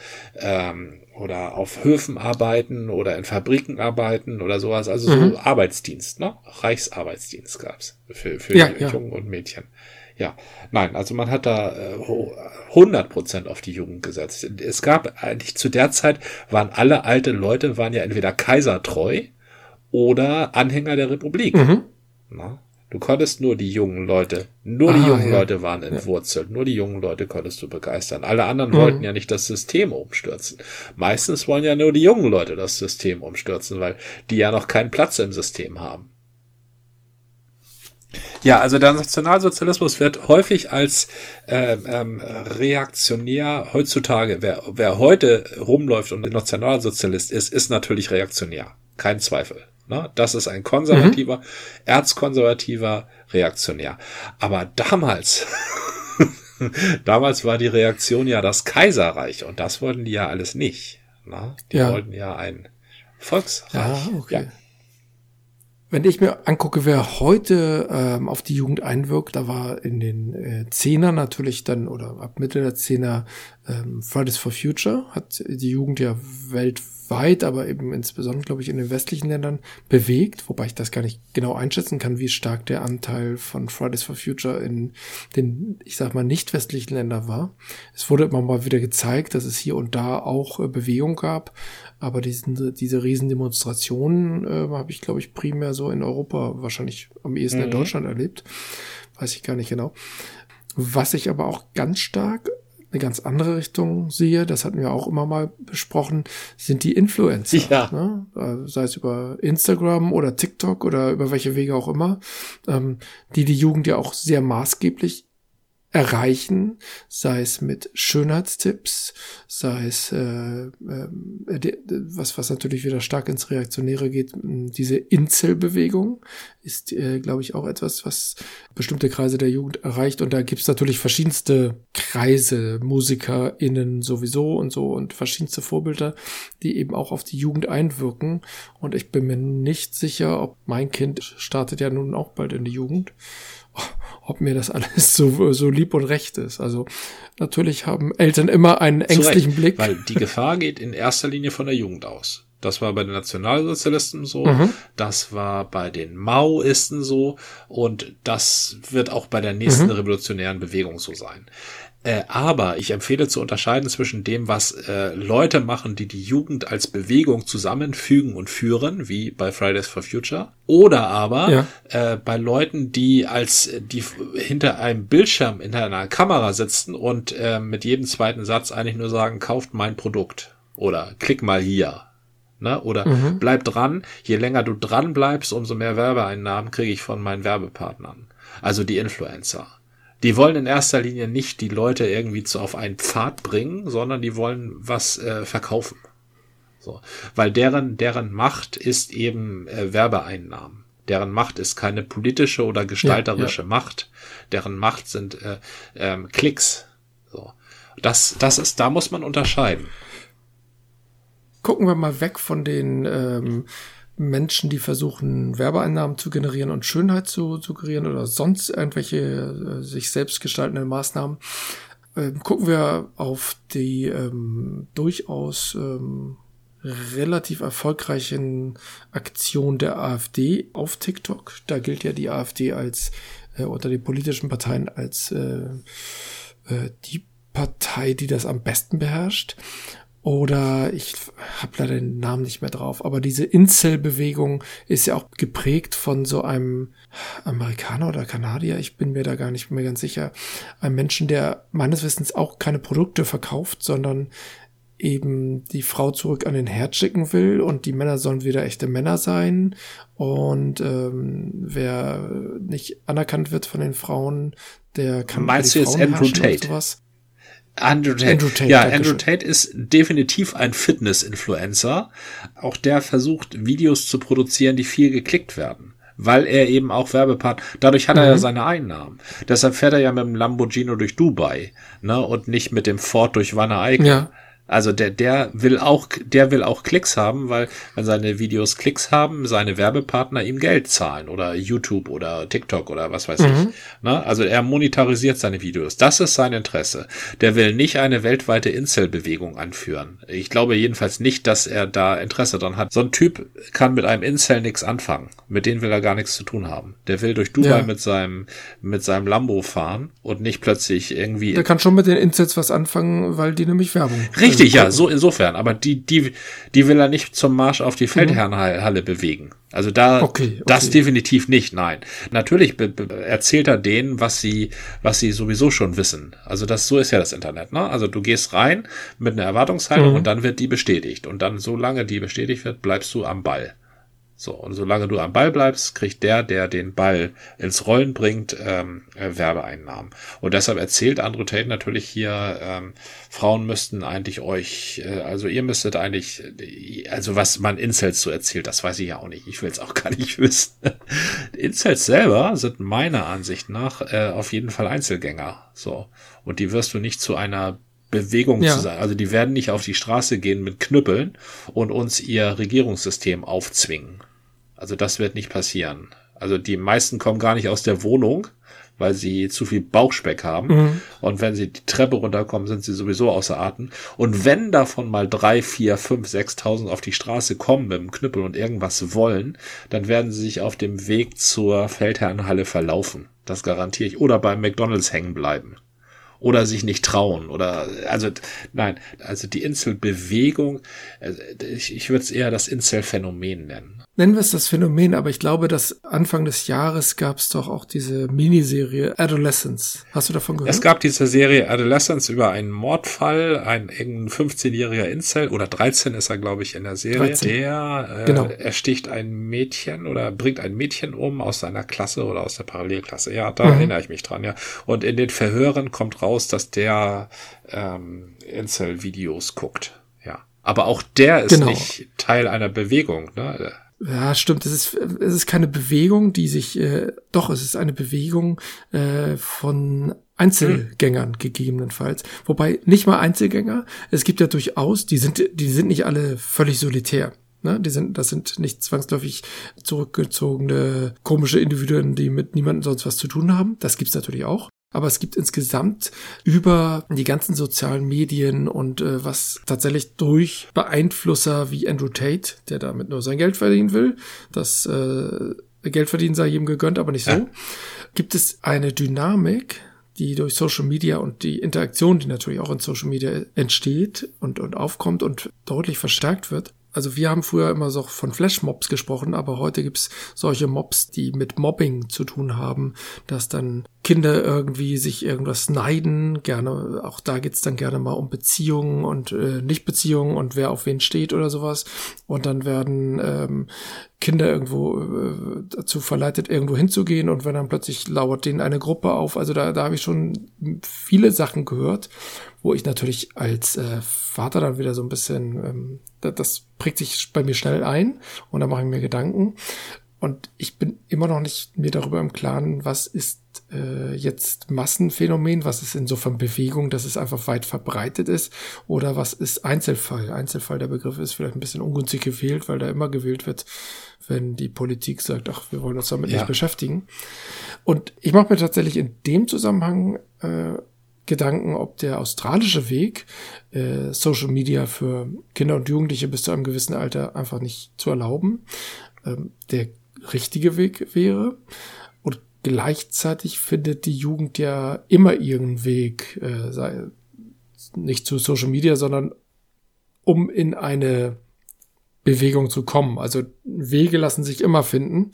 auf Höfen arbeiten oder in Fabriken arbeiten oder sowas. Also so Arbeitsdienst, ne? Reichsarbeitsdienst gab's für Jungen und Mädchen. Ja, nein, also man hat da 100% auf die Jugend gesetzt. Es gab eigentlich zu der Zeit waren alle alte Leute ja entweder kaisertreu oder Anhänger der Republik. Na? Du konntest nur die jungen Leute, Leute waren entwurzelt, nur die jungen Leute konntest du begeistern. Alle anderen wollten ja nicht das System umstürzen. Meistens wollen ja nur die jungen Leute das System umstürzen, weil die ja noch keinen Platz im System haben. Ja, also der Nationalsozialismus wird häufig als reaktionär heutzutage. Wer heute rumläuft und Nationalsozialist ist natürlich reaktionär. Kein Zweifel. Ne? Das ist ein konservativer, erzkonservativer Reaktionär. Aber damals war die Reaktion ja das Kaiserreich und das wollten die ja alles nicht. Ne? Die wollten ja ein Volksreich. Ja, okay. Ja. Wenn ich mir angucke, wer heute auf die Jugend einwirkt, da war in den Zehner natürlich dann, oder ab Mitte der Zehner Fridays for Future, hat die Jugend ja weltweit, aber eben insbesondere, glaube ich, in den westlichen Ländern bewegt, wobei ich das gar nicht genau einschätzen kann, wie stark der Anteil von Fridays for Future in den, ich sag mal, nicht westlichen Ländern war. Es wurde immer mal wieder gezeigt, dass es hier und da auch Bewegung gab, aber diese Riesendemonstrationen habe ich, glaube ich, primär so in Europa, wahrscheinlich am ehesten in Deutschland erlebt. Weiß ich gar nicht genau. Was ich aber auch ganz stark eine ganz andere Richtung sehe, das hatten wir auch immer mal besprochen, sind die Influencer. Ja. Ne? Sei es über Instagram oder TikTok oder über welche Wege auch immer, die Jugend ja auch sehr maßgeblich erreichen, sei es mit Schönheitstipps, sei es was natürlich wieder stark ins Reaktionäre geht, diese Incel-Bewegung ist, glaube ich, auch etwas, was bestimmte Kreise der Jugend erreicht, und da gibt's natürlich verschiedenste Kreise, MusikerInnen sowieso und so und verschiedenste Vorbilder, die eben auch auf die Jugend einwirken, und ich bin mir nicht sicher, ob mein Kind startet ja nun auch bald in die Jugend, ob mir das alles so lieb und recht ist. Also natürlich haben Eltern immer einen ängstlichen Blick. Weil die Gefahr geht in erster Linie von der Jugend aus. Das war bei den Nationalsozialisten so, das war bei den Maoisten so und das wird auch bei der nächsten revolutionären Bewegung so sein. Aber ich empfehle zu unterscheiden zwischen dem, was Leute machen, die die Jugend als Bewegung zusammenfügen und führen, wie bei Fridays for Future, oder aber bei Leuten, die hinter einem Bildschirm, hinter einer Kamera sitzen und mit jedem zweiten Satz eigentlich nur sagen, kauft mein Produkt oder klick mal hier. Ne? Oder bleib dran, je länger du dran bleibst, umso mehr Werbeeinnahmen kriege ich von meinen Werbepartnern. Also die Influencer. Die wollen in erster Linie nicht die Leute irgendwie auf einen Pfad bringen, sondern die wollen was verkaufen. So, weil deren Macht ist eben Werbeeinnahmen. Deren Macht ist keine politische oder gestalterische Macht. Deren Macht sind Klicks. So, da muss man unterscheiden. Gucken wir mal weg von den Menschen, die versuchen, Werbeeinnahmen zu generieren und Schönheit zu generieren oder sonst irgendwelche sich selbst gestaltenden Maßnahmen. Gucken wir auf die durchaus relativ erfolgreichen Aktionen der AfD auf TikTok. Da gilt ja die AfD als unter den politischen Parteien als die Partei, die das am besten beherrscht. Oder ich habe leider den Namen nicht mehr drauf, aber diese Incel-Bewegung ist ja auch geprägt von so einem Amerikaner oder Kanadier, ich bin mir da gar nicht mehr ganz sicher, einem Menschen, der meines Wissens auch keine Produkte verkauft, sondern eben die Frau zurück an den Herd schicken will und die Männer sollen wieder echte Männer sein und wer nicht anerkannt wird von den Frauen, der kann Meinst du jetzt Andrew Tate? Andrew Tate. Ja, Andrew Tate ist definitiv ein Fitness-Influencer. Auch der versucht, Videos zu produzieren, die viel geklickt werden. Weil er eben auch Werbepartner, dadurch hat er ja seine Einnahmen. Deshalb fährt er ja mit dem Lamborghini durch Dubai, ne, und nicht mit dem Ford durch Wanne Eickel. Ja. Also der will auch Klicks haben, weil wenn seine Videos Klicks haben, seine Werbepartner ihm Geld zahlen oder YouTube oder TikTok oder was weiß ich. Ne? Also er monetarisiert seine Videos. Das ist sein Interesse. Der will nicht eine weltweite Incel-Bewegung anführen. Ich glaube jedenfalls nicht, dass er da Interesse dran hat. So ein Typ kann mit einem Incel nichts anfangen. Mit denen will er gar nichts zu tun haben. Der will durch Dubai mit seinem Lambo fahren und nicht plötzlich irgendwie... Der kann schon mit den Incels was anfangen, weil die nämlich Werbung... Richtig. Ja, so insofern, aber die will er nicht zum Marsch auf die Feldherrnhalle bewegen. Also das definitiv nicht, nein. Natürlich erzählt er denen, was sie sowieso schon wissen. Also so ist ja das Internet, ne? Also du gehst rein mit einer Erwartungshaltung und dann wird die bestätigt. Und dann, solange die bestätigt wird, bleibst du am Ball. So, und solange du am Ball bleibst, kriegt der den Ball ins Rollen bringt, Werbeeinnahmen. Und deshalb erzählt Andrew Tate natürlich hier, Frauen müssten eigentlich also ihr müsstet eigentlich, also was man Incels so erzählt, das weiß ich ja auch nicht. Ich will es auch gar nicht wissen. Incels selber sind meiner Ansicht nach auf jeden Fall Einzelgänger. So. Und die wirst du nicht zu einer Bewegung zu sein. Also die werden nicht auf die Straße gehen mit Knüppeln und uns ihr Regierungssystem aufzwingen. Also das wird nicht passieren. Also die meisten kommen gar nicht aus der Wohnung, weil sie zu viel Bauchspeck haben. Mhm. Und wenn sie die Treppe runterkommen, sind sie sowieso außer Atem. Und wenn davon mal 3, 4, 5, 6.000 auf die Straße kommen mit dem Knüppel und irgendwas wollen, dann werden sie sich auf dem Weg zur Feldherrenhalle verlaufen. Das garantiere ich. Oder beim McDonald's hängen bleiben. Oder sich nicht trauen also die Incel-Bewegung, ich würde es eher das Incel-Phänomen nennen. Nennen wir es das Phänomen, aber ich glaube, dass Anfang des Jahres gab es doch auch diese Miniserie Adolescence. Hast du davon gehört? Es gab diese Serie Adolescence über einen Mordfall, ein 15-jähriger Incel, oder 13 ist er, glaube ich, in der Serie. 13. Der ersticht ein Mädchen oder bringt ein Mädchen um aus seiner Klasse oder aus der Parallelklasse. Ja, da erinnere ich mich dran, ja. Und in den Verhören kommt raus, dass der Incel-Videos guckt. Ja. Aber auch der ist nicht Teil einer Bewegung, ne? Ja, stimmt. Es ist keine Bewegung, die sich, es ist eine Bewegung von Einzelgängern gegebenenfalls. Wobei nicht mal Einzelgänger. Es gibt ja durchaus, die sind nicht alle völlig solitär. Ne? Das sind nicht zwangsläufig zurückgezogene komische Individuen, die mit niemandem sonst was zu tun haben. Das gibt's natürlich auch. Aber es gibt insgesamt über die ganzen sozialen Medien und was tatsächlich durch Beeinflusser wie Andrew Tate, der damit nur sein Geld verdienen will, das Geld verdienen sei jedem gegönnt, aber nicht so, gibt es eine Dynamik, die durch Social Media und die Interaktion, die natürlich auch in Social Media entsteht und aufkommt und deutlich verstärkt wird. Also wir haben früher immer so von Flashmobs gesprochen, aber heute gibt's solche Mobs, die mit Mobbing zu tun haben, dass dann Kinder irgendwie sich irgendwas neiden, gerne, auch da geht's dann gerne mal um Beziehungen und Nichtbeziehungen und wer auf wen steht oder sowas. Und dann werden Kinder irgendwo dazu verleitet, irgendwo hinzugehen und wenn dann plötzlich lauert denen eine Gruppe auf. Also da habe ich schon viele Sachen gehört, wo ich natürlich als Vater dann wieder so ein bisschen, das prägt sich bei mir schnell ein und da mache ich mir Gedanken. Und ich bin immer noch nicht mir darüber im Klaren, was ist jetzt Massenphänomen, was ist insofern Bewegung, dass es einfach weit verbreitet ist, oder was ist Einzelfall. Einzelfall, der Begriff ist vielleicht ein bisschen ungünstig gewählt, weil da immer gewählt wird, wenn die Politik sagt, ach, wir wollen uns damit nicht beschäftigen. Und ich mache mir tatsächlich in dem Zusammenhang Gedanken, ob der australische Weg, Social Media für Kinder und Jugendliche bis zu einem gewissen Alter einfach nicht zu erlauben, der richtige Weg wäre. Und gleichzeitig findet die Jugend ja immer ihren Weg, nicht zu Social Media, sondern um in eine Bewegung zu kommen. Also Wege lassen sich immer finden.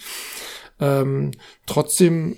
Trotzdem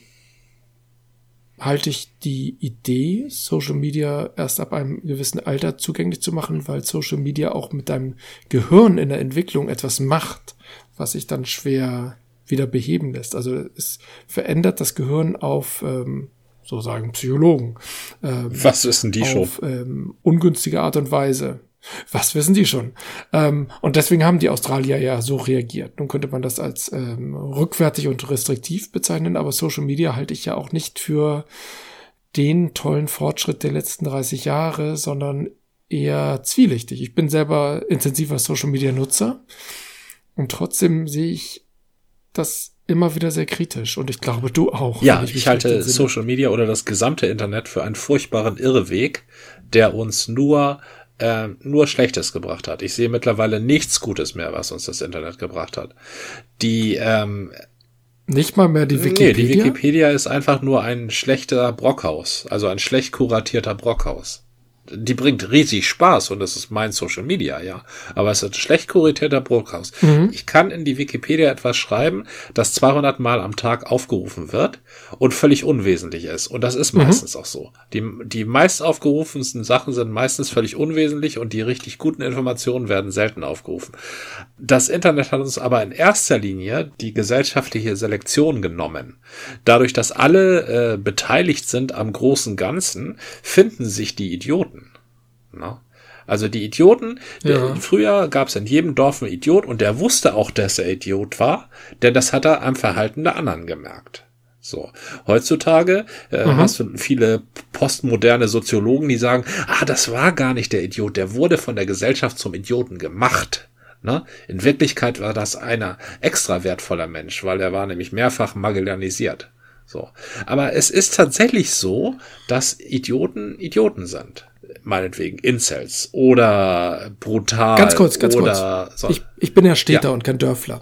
halte ich die Idee, Social Media erst ab einem gewissen Alter zugänglich zu machen, weil Social Media auch mit deinem Gehirn in der Entwicklung etwas macht, was sich dann schwer wieder beheben lässt. Also es verändert das Gehirn auf, so sagen Psychologen. Was wissen die schon? Auf ungünstige Art und Weise. Was wissen die schon? Und deswegen haben die Australier ja so reagiert. Nun könnte man das als rückwärtig und restriktiv bezeichnen, aber Social Media halte ich ja auch nicht für den tollen Fortschritt der letzten 30 Jahre, sondern eher zwielichtig. Ich bin selber intensiver Social Media Nutzer und trotzdem sehe ich das immer wieder sehr kritisch und ich glaube, du auch. Ja, ich halte Social Media oder das gesamte Internet für einen furchtbaren Irrweg, der uns nur Schlechtes gebracht hat. Ich sehe mittlerweile nichts Gutes mehr, was uns das Internet gebracht hat. Nicht mal mehr die Wikipedia? Nee, die Wikipedia ist einfach nur ein schlechter Brockhaus, also ein schlecht kuratierter Brockhaus. Die bringt riesig Spaß und das ist mein Social Media, ja. Aber es ist ein schlecht kuratierter Broadcast. Ich kann in die Wikipedia etwas schreiben, das 200 Mal am Tag aufgerufen wird und völlig unwesentlich ist. Und das ist meistens auch so. Die meist aufgerufensten Sachen sind meistens völlig unwesentlich und die richtig guten Informationen werden selten aufgerufen. Das Internet hat uns aber in erster Linie die gesellschaftliche Selektion genommen. Dadurch, dass alle beteiligt sind am großen Ganzen, finden sich die Idioten. Na? Also die Idioten, früher gab es in jedem Dorf einen Idiot und der wusste auch, dass er Idiot war, denn das hat er am Verhalten der anderen gemerkt. So. Heutzutage hast du viele postmoderne Soziologen, die sagen, das war gar nicht der Idiot, der wurde von der Gesellschaft zum Idioten gemacht. Na? In Wirklichkeit war das einer extra wertvoller Mensch, weil er war nämlich mehrfach marginalisiert. So. Aber es ist tatsächlich so, dass Idioten Idioten sind. Meinetwegen Incels oder brutal. Ganz kurz. So. Ich bin ja Städter und kein Dörfler.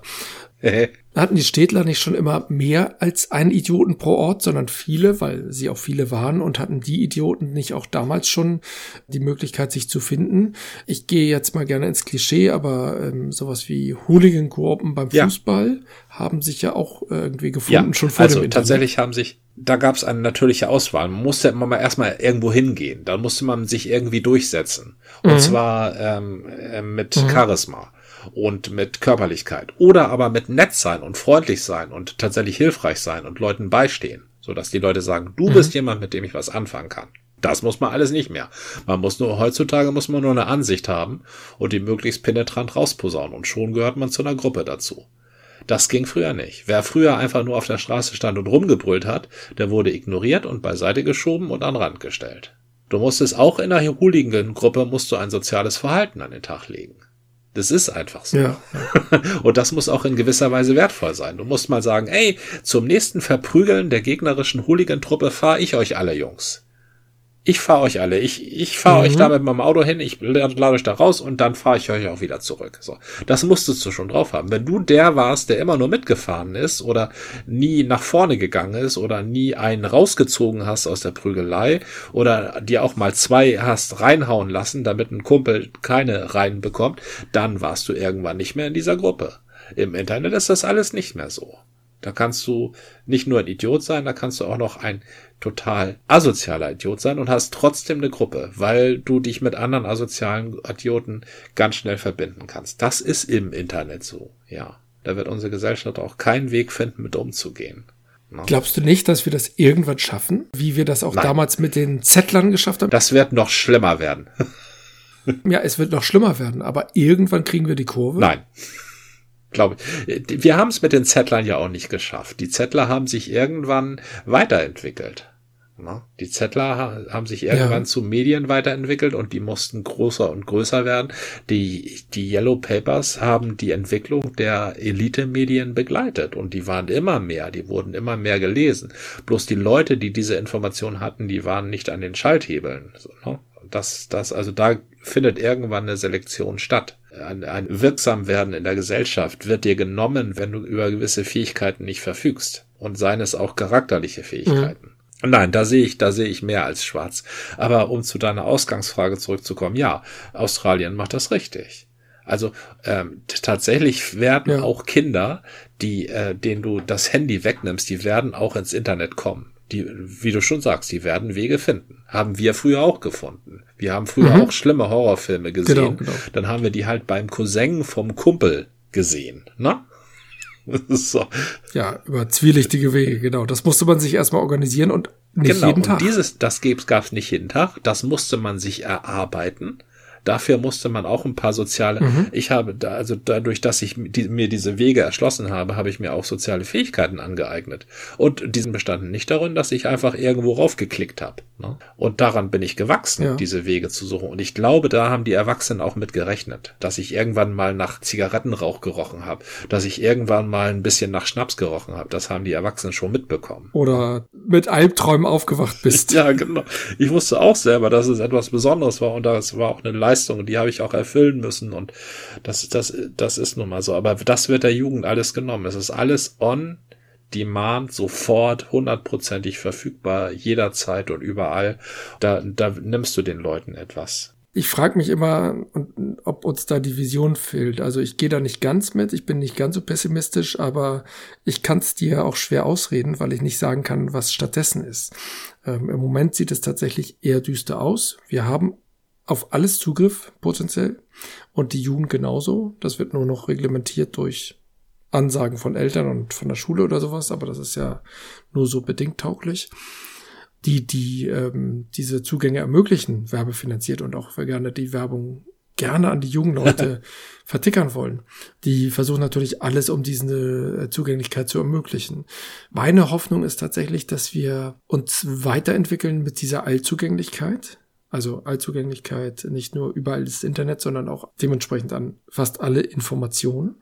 Hatten die Städtler nicht schon immer mehr als einen Idioten pro Ort, sondern viele, weil sie auch viele waren, und hatten die Idioten nicht auch damals schon die Möglichkeit, sich zu finden? Ich gehe jetzt mal gerne ins Klischee, aber sowas wie Hooligan-Gruppen beim Fußball haben sich ja auch irgendwie gefunden, schon vor dem Internet. Tatsächlich da gab es eine natürliche Auswahl. Man musste immer erstmal irgendwo hingehen. Da musste man sich irgendwie durchsetzen. Und zwar mit Charisma und mit Körperlichkeit. Oder aber mit nett sein und freundlich sein und tatsächlich hilfreich sein und Leuten beistehen. Sodass die Leute sagen, du bist jemand, mit dem ich was anfangen kann. Das muss man alles nicht mehr. Heutzutage muss man nur eine Ansicht haben und die möglichst penetrant rausposaunen. Und schon gehört man zu einer Gruppe dazu. Das ging früher nicht. Wer früher einfach nur auf der Straße stand und rumgebrüllt hat, der wurde ignoriert und beiseite geschoben und an den Rand gestellt. Du musstest auch in einer Hooligan-Gruppe ein soziales Verhalten an den Tag legen. Das ist einfach so. Ja. Und das muss auch in gewisser Weise wertvoll sein. Du musst mal sagen, zum nächsten Verprügeln der gegnerischen Hooligan-Truppe fahre ich euch alle, Jungs. Ich fahre euch alle. Ich fahre euch da mit meinem Auto hin, ich lade euch da raus und dann fahre ich euch auch wieder zurück. So, das musstest du schon drauf haben. Wenn du der warst, der immer nur mitgefahren ist oder nie nach vorne gegangen ist oder nie einen rausgezogen hast aus der Prügelei oder dir auch mal zwei hast reinhauen lassen, damit ein Kumpel keine rein bekommt, dann warst du irgendwann nicht mehr in dieser Gruppe. Im Internet ist das alles nicht mehr so. Da kannst du nicht nur ein Idiot sein, da kannst du auch noch ein total asozialer Idiot sein und hast trotzdem eine Gruppe, weil du dich mit anderen asozialen Idioten ganz schnell verbinden kannst. Das ist im Internet so, ja. Da wird unsere Gesellschaft auch keinen Weg finden, mit umzugehen. No? Glaubst du nicht, dass wir das irgendwann schaffen, wie wir das auch damals mit den Zettlern geschafft haben? Das wird noch schlimmer werden. Ja, es wird noch schlimmer werden, aber irgendwann kriegen wir die Kurve? Nein. Glaube ich. Wir haben es mit den Zettlern ja auch nicht geschafft. Die Zettler haben sich irgendwann weiterentwickelt. Die Zettler haben sich irgendwann zu Medien weiterentwickelt und die mussten größer und größer werden. Die Yellow Papers haben die Entwicklung der Elite-Medien begleitet und die waren immer mehr, die wurden immer mehr gelesen. Bloß die Leute, die diese Information hatten, die waren nicht an den Schalthebeln. Also da findet irgendwann eine Selektion statt. Ein Wirksamwerden in der Gesellschaft wird dir genommen, wenn du über gewisse Fähigkeiten nicht verfügst. Und seien es auch charakterliche Fähigkeiten. Nein, da sehe ich mehr als schwarz. Aber um zu deiner Ausgangsfrage zurückzukommen, ja, Australien macht das richtig. Also tatsächlich werden auch Kinder, denen du das Handy wegnimmst, die werden auch ins Internet kommen. Die, wie du schon sagst, die werden Wege finden. Haben wir früher auch gefunden. Wir haben früher auch schlimme Horrorfilme gesehen. Genau. Dann haben wir die halt beim Cousin vom Kumpel gesehen, ne? So. Ja, über zwielichtige Wege, genau. Das musste man sich erstmal organisieren und nicht jeden Tag. Und das gab's nicht jeden Tag. Das musste man sich erarbeiten. Dafür musste man auch ein paar soziale, dadurch, dass ich mir diese Wege erschlossen habe, habe ich mir auch soziale Fähigkeiten angeeignet. Und die bestanden nicht darin, dass ich einfach irgendwo raufgeklickt habe. Ne? Und daran bin ich gewachsen, diese Wege zu suchen. Und ich glaube, da haben die Erwachsenen auch mit gerechnet, dass ich irgendwann mal nach Zigarettenrauch gerochen habe, dass ich irgendwann mal ein bisschen nach Schnaps gerochen habe. Das haben die Erwachsenen schon mitbekommen. Oder mit Albträumen aufgewacht bist. Ja, genau. Ich wusste auch selber, dass es etwas Besonderes war und das war auch eine Leistung, die habe ich auch erfüllen müssen und das ist nun mal so. Aber das wird der Jugend alles genommen. Es ist alles on Demand, sofort, 100%ig verfügbar, jederzeit und überall. Da nimmst du den Leuten etwas. Ich frage mich immer, ob uns da die Vision fehlt. Also ich gehe da nicht ganz mit, ich bin nicht ganz so pessimistisch, aber ich kann es dir auch schwer ausreden, weil ich nicht sagen kann, was stattdessen ist. Im Moment sieht es tatsächlich eher düster aus. Wir haben auf alles Zugriff potenziell und die Jugend genauso. Das wird nur noch reglementiert durch Ansagen von Eltern und von der Schule oder sowas, aber das ist ja nur so bedingt tauglich. Die diese Zugänge ermöglichen, werbefinanziert und auch gerne die Werbung gerne an die jungen Leute vertickern wollen. Die versuchen natürlich alles, um diese Zugänglichkeit zu ermöglichen. Meine Hoffnung ist tatsächlich, dass wir uns weiterentwickeln mit dieser Allzugänglichkeit. Also Allzugänglichkeit nicht nur überall das Internet, sondern auch dementsprechend an fast alle Informationen.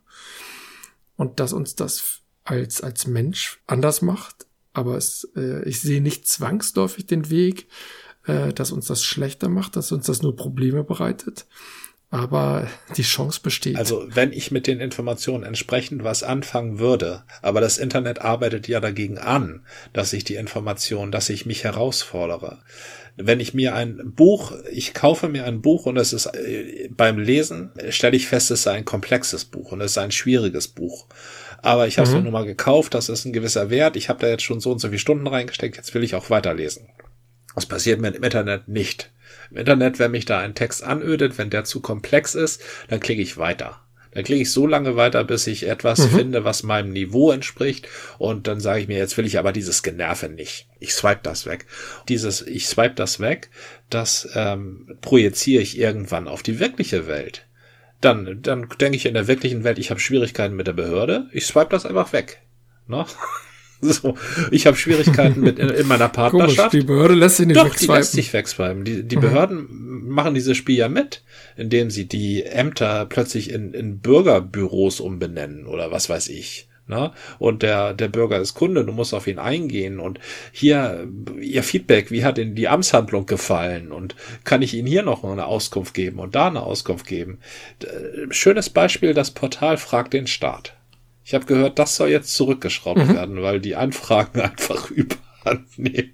Und dass uns das als Mensch anders macht. Aber ich sehe nicht zwangsläufig den Weg, dass uns das schlechter macht, dass uns das nur Probleme bereitet. Aber die Chance besteht. Also wenn ich mit den Informationen entsprechend was anfangen würde, aber das Internet arbeitet ja dagegen an, dass ich mich herausfordere. Wenn ich mir ich kaufe mir ein Buch und es ist beim Lesen, stelle ich fest, es sei ein komplexes Buch und es sei ein schwieriges Buch. Aber ich habe es mir nur mal gekauft, das ist ein gewisser Wert, ich habe da jetzt schon so und so viele Stunden reingesteckt, jetzt will ich auch weiterlesen. Das passiert mir im Internet nicht. Im Internet, wenn mich da ein Text anödet, wenn der zu komplex ist, dann klicke ich weiter. Dann klicke ich so lange weiter, bis ich etwas finde, was meinem Niveau entspricht. Und dann sage ich mir, jetzt will ich aber dieses Generve nicht. Ich swipe das weg. Ich swipe das weg, das projiziere ich irgendwann auf die wirkliche Welt. Dann denke ich in der wirklichen Welt, ich habe Schwierigkeiten mit der Behörde. Ich swipe das einfach weg. Ne? So, ich habe Schwierigkeiten in meiner Partnerschaft. Komisch, die Behörde lässt sich nicht wegswipen. Doch, die lässt sich wegswipen. Die Behörden machen dieses Spiel ja mit, indem sie die Ämter plötzlich in Bürgerbüros umbenennen oder was weiß ich. Ne? Und der Bürger ist Kunde, du musst auf ihn eingehen und hier ihr Feedback, wie hat Ihnen die Amtshandlung gefallen und kann ich Ihnen hier noch eine Auskunft geben und da eine Auskunft geben. Schönes Beispiel, das Portal Frag den Staat. Ich habe gehört, das soll jetzt zurückgeschraubt werden, weil die Anfragen einfach überhand nehmen.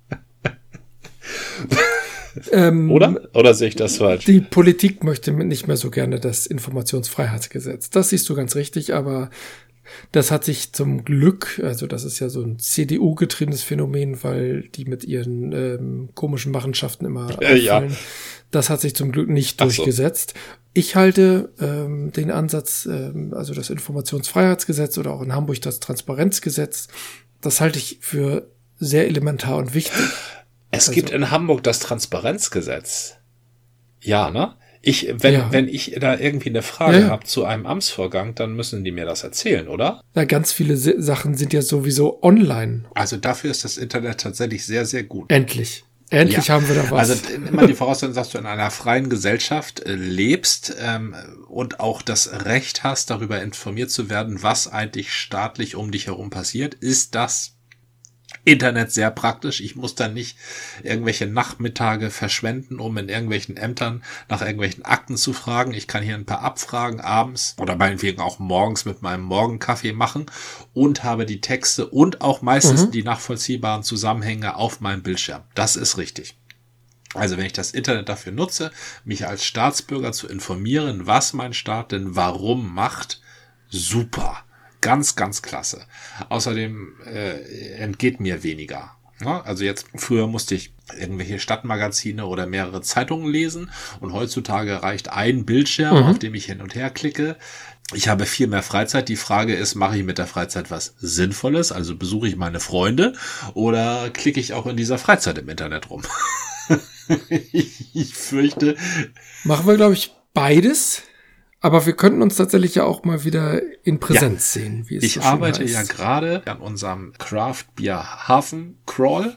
Oder sehe ich das falsch? Die Politik möchte nicht mehr so gerne das Informationsfreiheitsgesetz. Das siehst du ganz richtig, aber das hat sich zum Glück, also das ist ja so ein CDU-getriebenes Phänomen, weil die mit ihren komischen Machenschaften immer auffallen. Ja. Das hat sich zum Glück nicht durchgesetzt. Ich halte den Ansatz, also das Informationsfreiheitsgesetz oder auch in Hamburg das Transparenzgesetz, das halte ich für sehr elementar und wichtig. Es gibt in Hamburg das Transparenzgesetz. Ja, ne? Wenn ich da irgendwie eine Frage habe zu einem Amtsvorgang, dann müssen die mir das erzählen, oder? Ja, ganz viele Sachen sind ja sowieso online. Also dafür ist das Internet tatsächlich sehr, sehr gut. Endlich haben wir da was. Also immer die Voraussetzung, dass du in einer freien Gesellschaft lebst und auch das Recht hast, darüber informiert zu werden, was eigentlich staatlich um dich herum passiert, ist das Internet sehr praktisch. Ich muss dann nicht irgendwelche Nachmittage verschwenden, um in irgendwelchen Ämtern nach irgendwelchen Akten zu fragen. Ich kann hier ein paar Abfragen abends oder meinetwegen auch morgens mit meinem Morgenkaffee machen und habe die Texte und auch meistens die nachvollziehbaren Zusammenhänge auf meinem Bildschirm. Das ist richtig. Also wenn ich das Internet dafür nutze, mich als Staatsbürger zu informieren, was mein Staat denn warum macht, super. Ganz, ganz klasse. Außerdem entgeht mir weniger. Ja, also jetzt, früher musste ich irgendwelche Stadtmagazine oder mehrere Zeitungen lesen und heutzutage reicht ein Bildschirm, auf dem ich hin und her klicke. Ich habe viel mehr Freizeit. Die Frage ist, mache ich mit der Freizeit was Sinnvolles? Also besuche ich meine Freunde oder klicke ich auch in dieser Freizeit im Internet rum? Ich fürchte. Machen wir, glaube ich, beides. Aber wir könnten uns tatsächlich ja auch mal wieder in Präsenz sehen. Wie es ich arbeite ja gerade an unserem Craft Beer Hafen Crawl.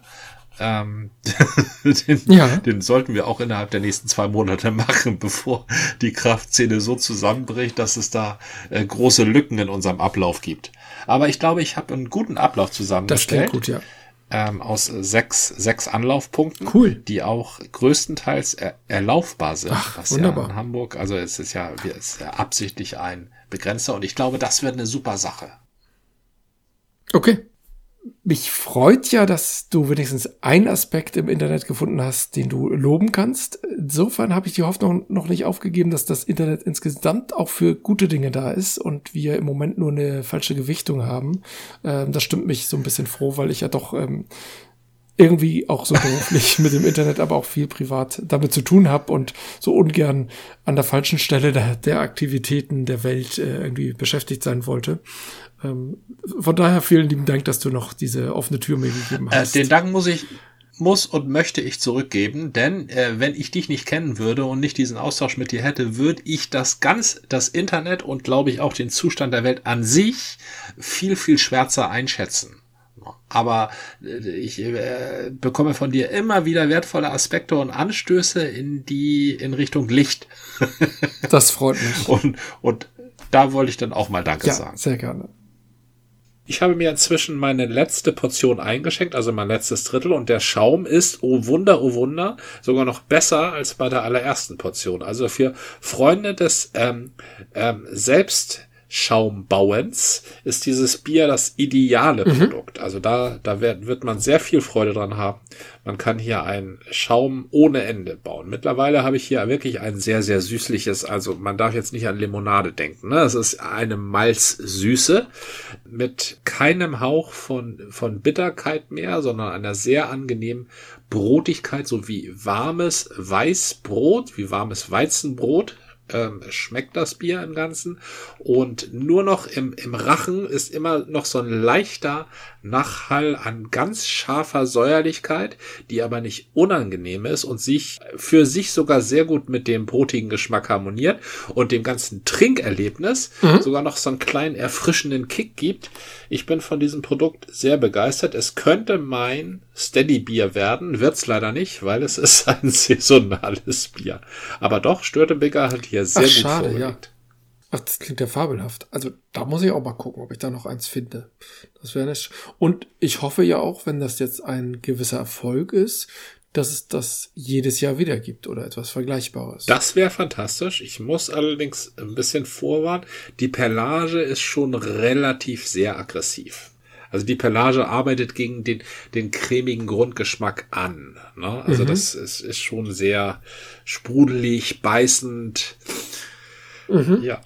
Den sollten wir auch innerhalb der nächsten 2 Monate machen, bevor die Kraftszene so zusammenbricht, dass es da große Lücken in unserem Ablauf gibt. Aber ich glaube, ich habe einen guten Ablauf zusammengestellt. Das klingt gut, ja. Aus 6 Anlaufpunkten, cool, die auch größtenteils erlaufbar sind. Ach, was wunderbar. Ja in Hamburg, also es ist ja absichtlich ein Begrenzer und ich glaube, das wird eine super Sache. Okay, mich freut ja, dass du wenigstens einen Aspekt im Internet gefunden hast, den du loben kannst. Insofern habe ich die Hoffnung noch nicht aufgegeben, dass das Internet insgesamt auch für gute Dinge da ist und wir im Moment nur eine falsche Gewichtung haben. Das stimmt mich so ein bisschen froh, weil ich ja doch irgendwie auch so beruflich mit dem Internet, aber auch viel privat damit zu tun habe und so ungern an der falschen Stelle der Aktivitäten der Welt irgendwie beschäftigt sein wollte. Von daher vielen lieben Dank, dass du noch diese offene Tür mir gegeben hast. Den Dank muss und möchte ich zurückgeben, denn wenn ich dich nicht kennen würde und nicht diesen Austausch mit dir hätte, würde ich das Internet und glaube ich auch den Zustand der Welt an sich viel, viel schwärzer einschätzen. Aber ich bekomme von dir immer wieder wertvolle Aspekte und Anstöße in Richtung Licht. Das freut mich. Und da wollte ich dann auch mal Danke sagen. Ja, sehr gerne. Ich habe mir inzwischen meine letzte Portion eingeschenkt, also mein letztes Drittel, und der Schaum ist, oh Wunder, sogar noch besser als bei der allerersten Portion. Also für Freunde des Selbstschaumbauens ist dieses Bier das ideale Produkt. Also da wird man sehr viel Freude dran haben. Man kann hier einen Schaum ohne Ende bauen. Mittlerweile habe ich hier wirklich ein sehr, sehr süßliches, also man darf jetzt nicht an Limonade denken, ne? Es ist eine Malzsüße mit keinem Hauch von Bitterkeit mehr, sondern einer sehr angenehmen Brotigkeit, so wie warmes Weißbrot, wie warmes Weizenbrot. Schmeckt das Bier im Ganzen und nur noch im Rachen ist immer noch so ein leichter Nachhall an ganz scharfer Säuerlichkeit, die aber nicht unangenehm ist und für sich sogar sehr gut mit dem brotigen Geschmack harmoniert und dem ganzen Trinkerlebnis sogar noch so einen kleinen erfrischenden Kick gibt. Ich bin von diesem Produkt sehr begeistert. Es könnte mein Steady-Bier werden, wird's leider nicht, weil es ist ein saisonales Bier. Aber doch, Störtebeker hat hier sehr gut vorgelegt. Ja. Ach, das klingt ja fabelhaft. Also da muss ich auch mal gucken, ob ich da noch eins finde. Das wäre nicht. Und ich hoffe ja auch, wenn das jetzt ein gewisser Erfolg ist, dass es das jedes Jahr wieder gibt oder etwas Vergleichbares. Das wäre fantastisch. Ich muss allerdings ein bisschen vorwarnen. Die Perlage ist schon relativ sehr aggressiv. Also die Perlage arbeitet gegen den cremigen Grundgeschmack an. Ne? Also das ist schon sehr sprudelig, beißend. Ja.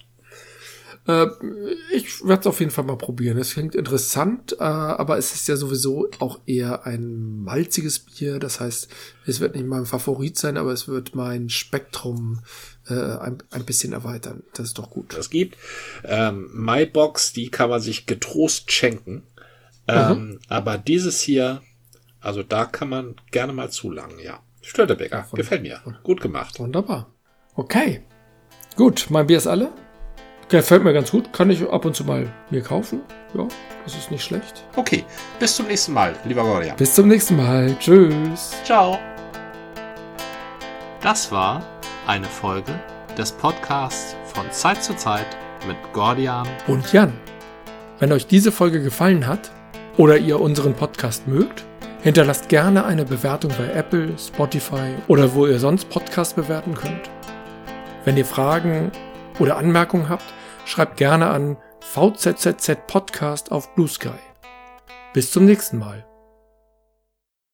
Ich werde es auf jeden Fall mal probieren. Es klingt interessant, aber es ist ja sowieso auch eher ein malziges Bier. Das heißt, es wird nicht mein Favorit sein, aber es wird mein Spektrum ein bisschen erweitern. Das ist doch gut. Es gibt Maibox, die kann man sich getrost schenken. Aber dieses hier, also da kann man gerne mal zulangen, ja. Störtebeker, gefällt mir. Gut gemacht. Wunderbar. Okay. Gut, mein Bier ist alle. Gefällt mir ganz gut. Kann ich ab und zu mal mir kaufen. Ja, das ist nicht schlecht. Okay, bis zum nächsten Mal, lieber Gordian. Bis zum nächsten Mal. Tschüss. Ciao. Das war eine Folge des Podcasts von Zeit zu Zeit mit Gordian und Jan. Wenn euch diese Folge gefallen hat oder ihr unseren Podcast mögt, hinterlasst gerne eine Bewertung bei Apple, Spotify oder wo ihr sonst Podcasts bewerten könnt. Wenn ihr Fragen oder Anmerkungen habt, schreibt gerne an VZZZ Podcast auf Blue Sky. Bis zum nächsten Mal.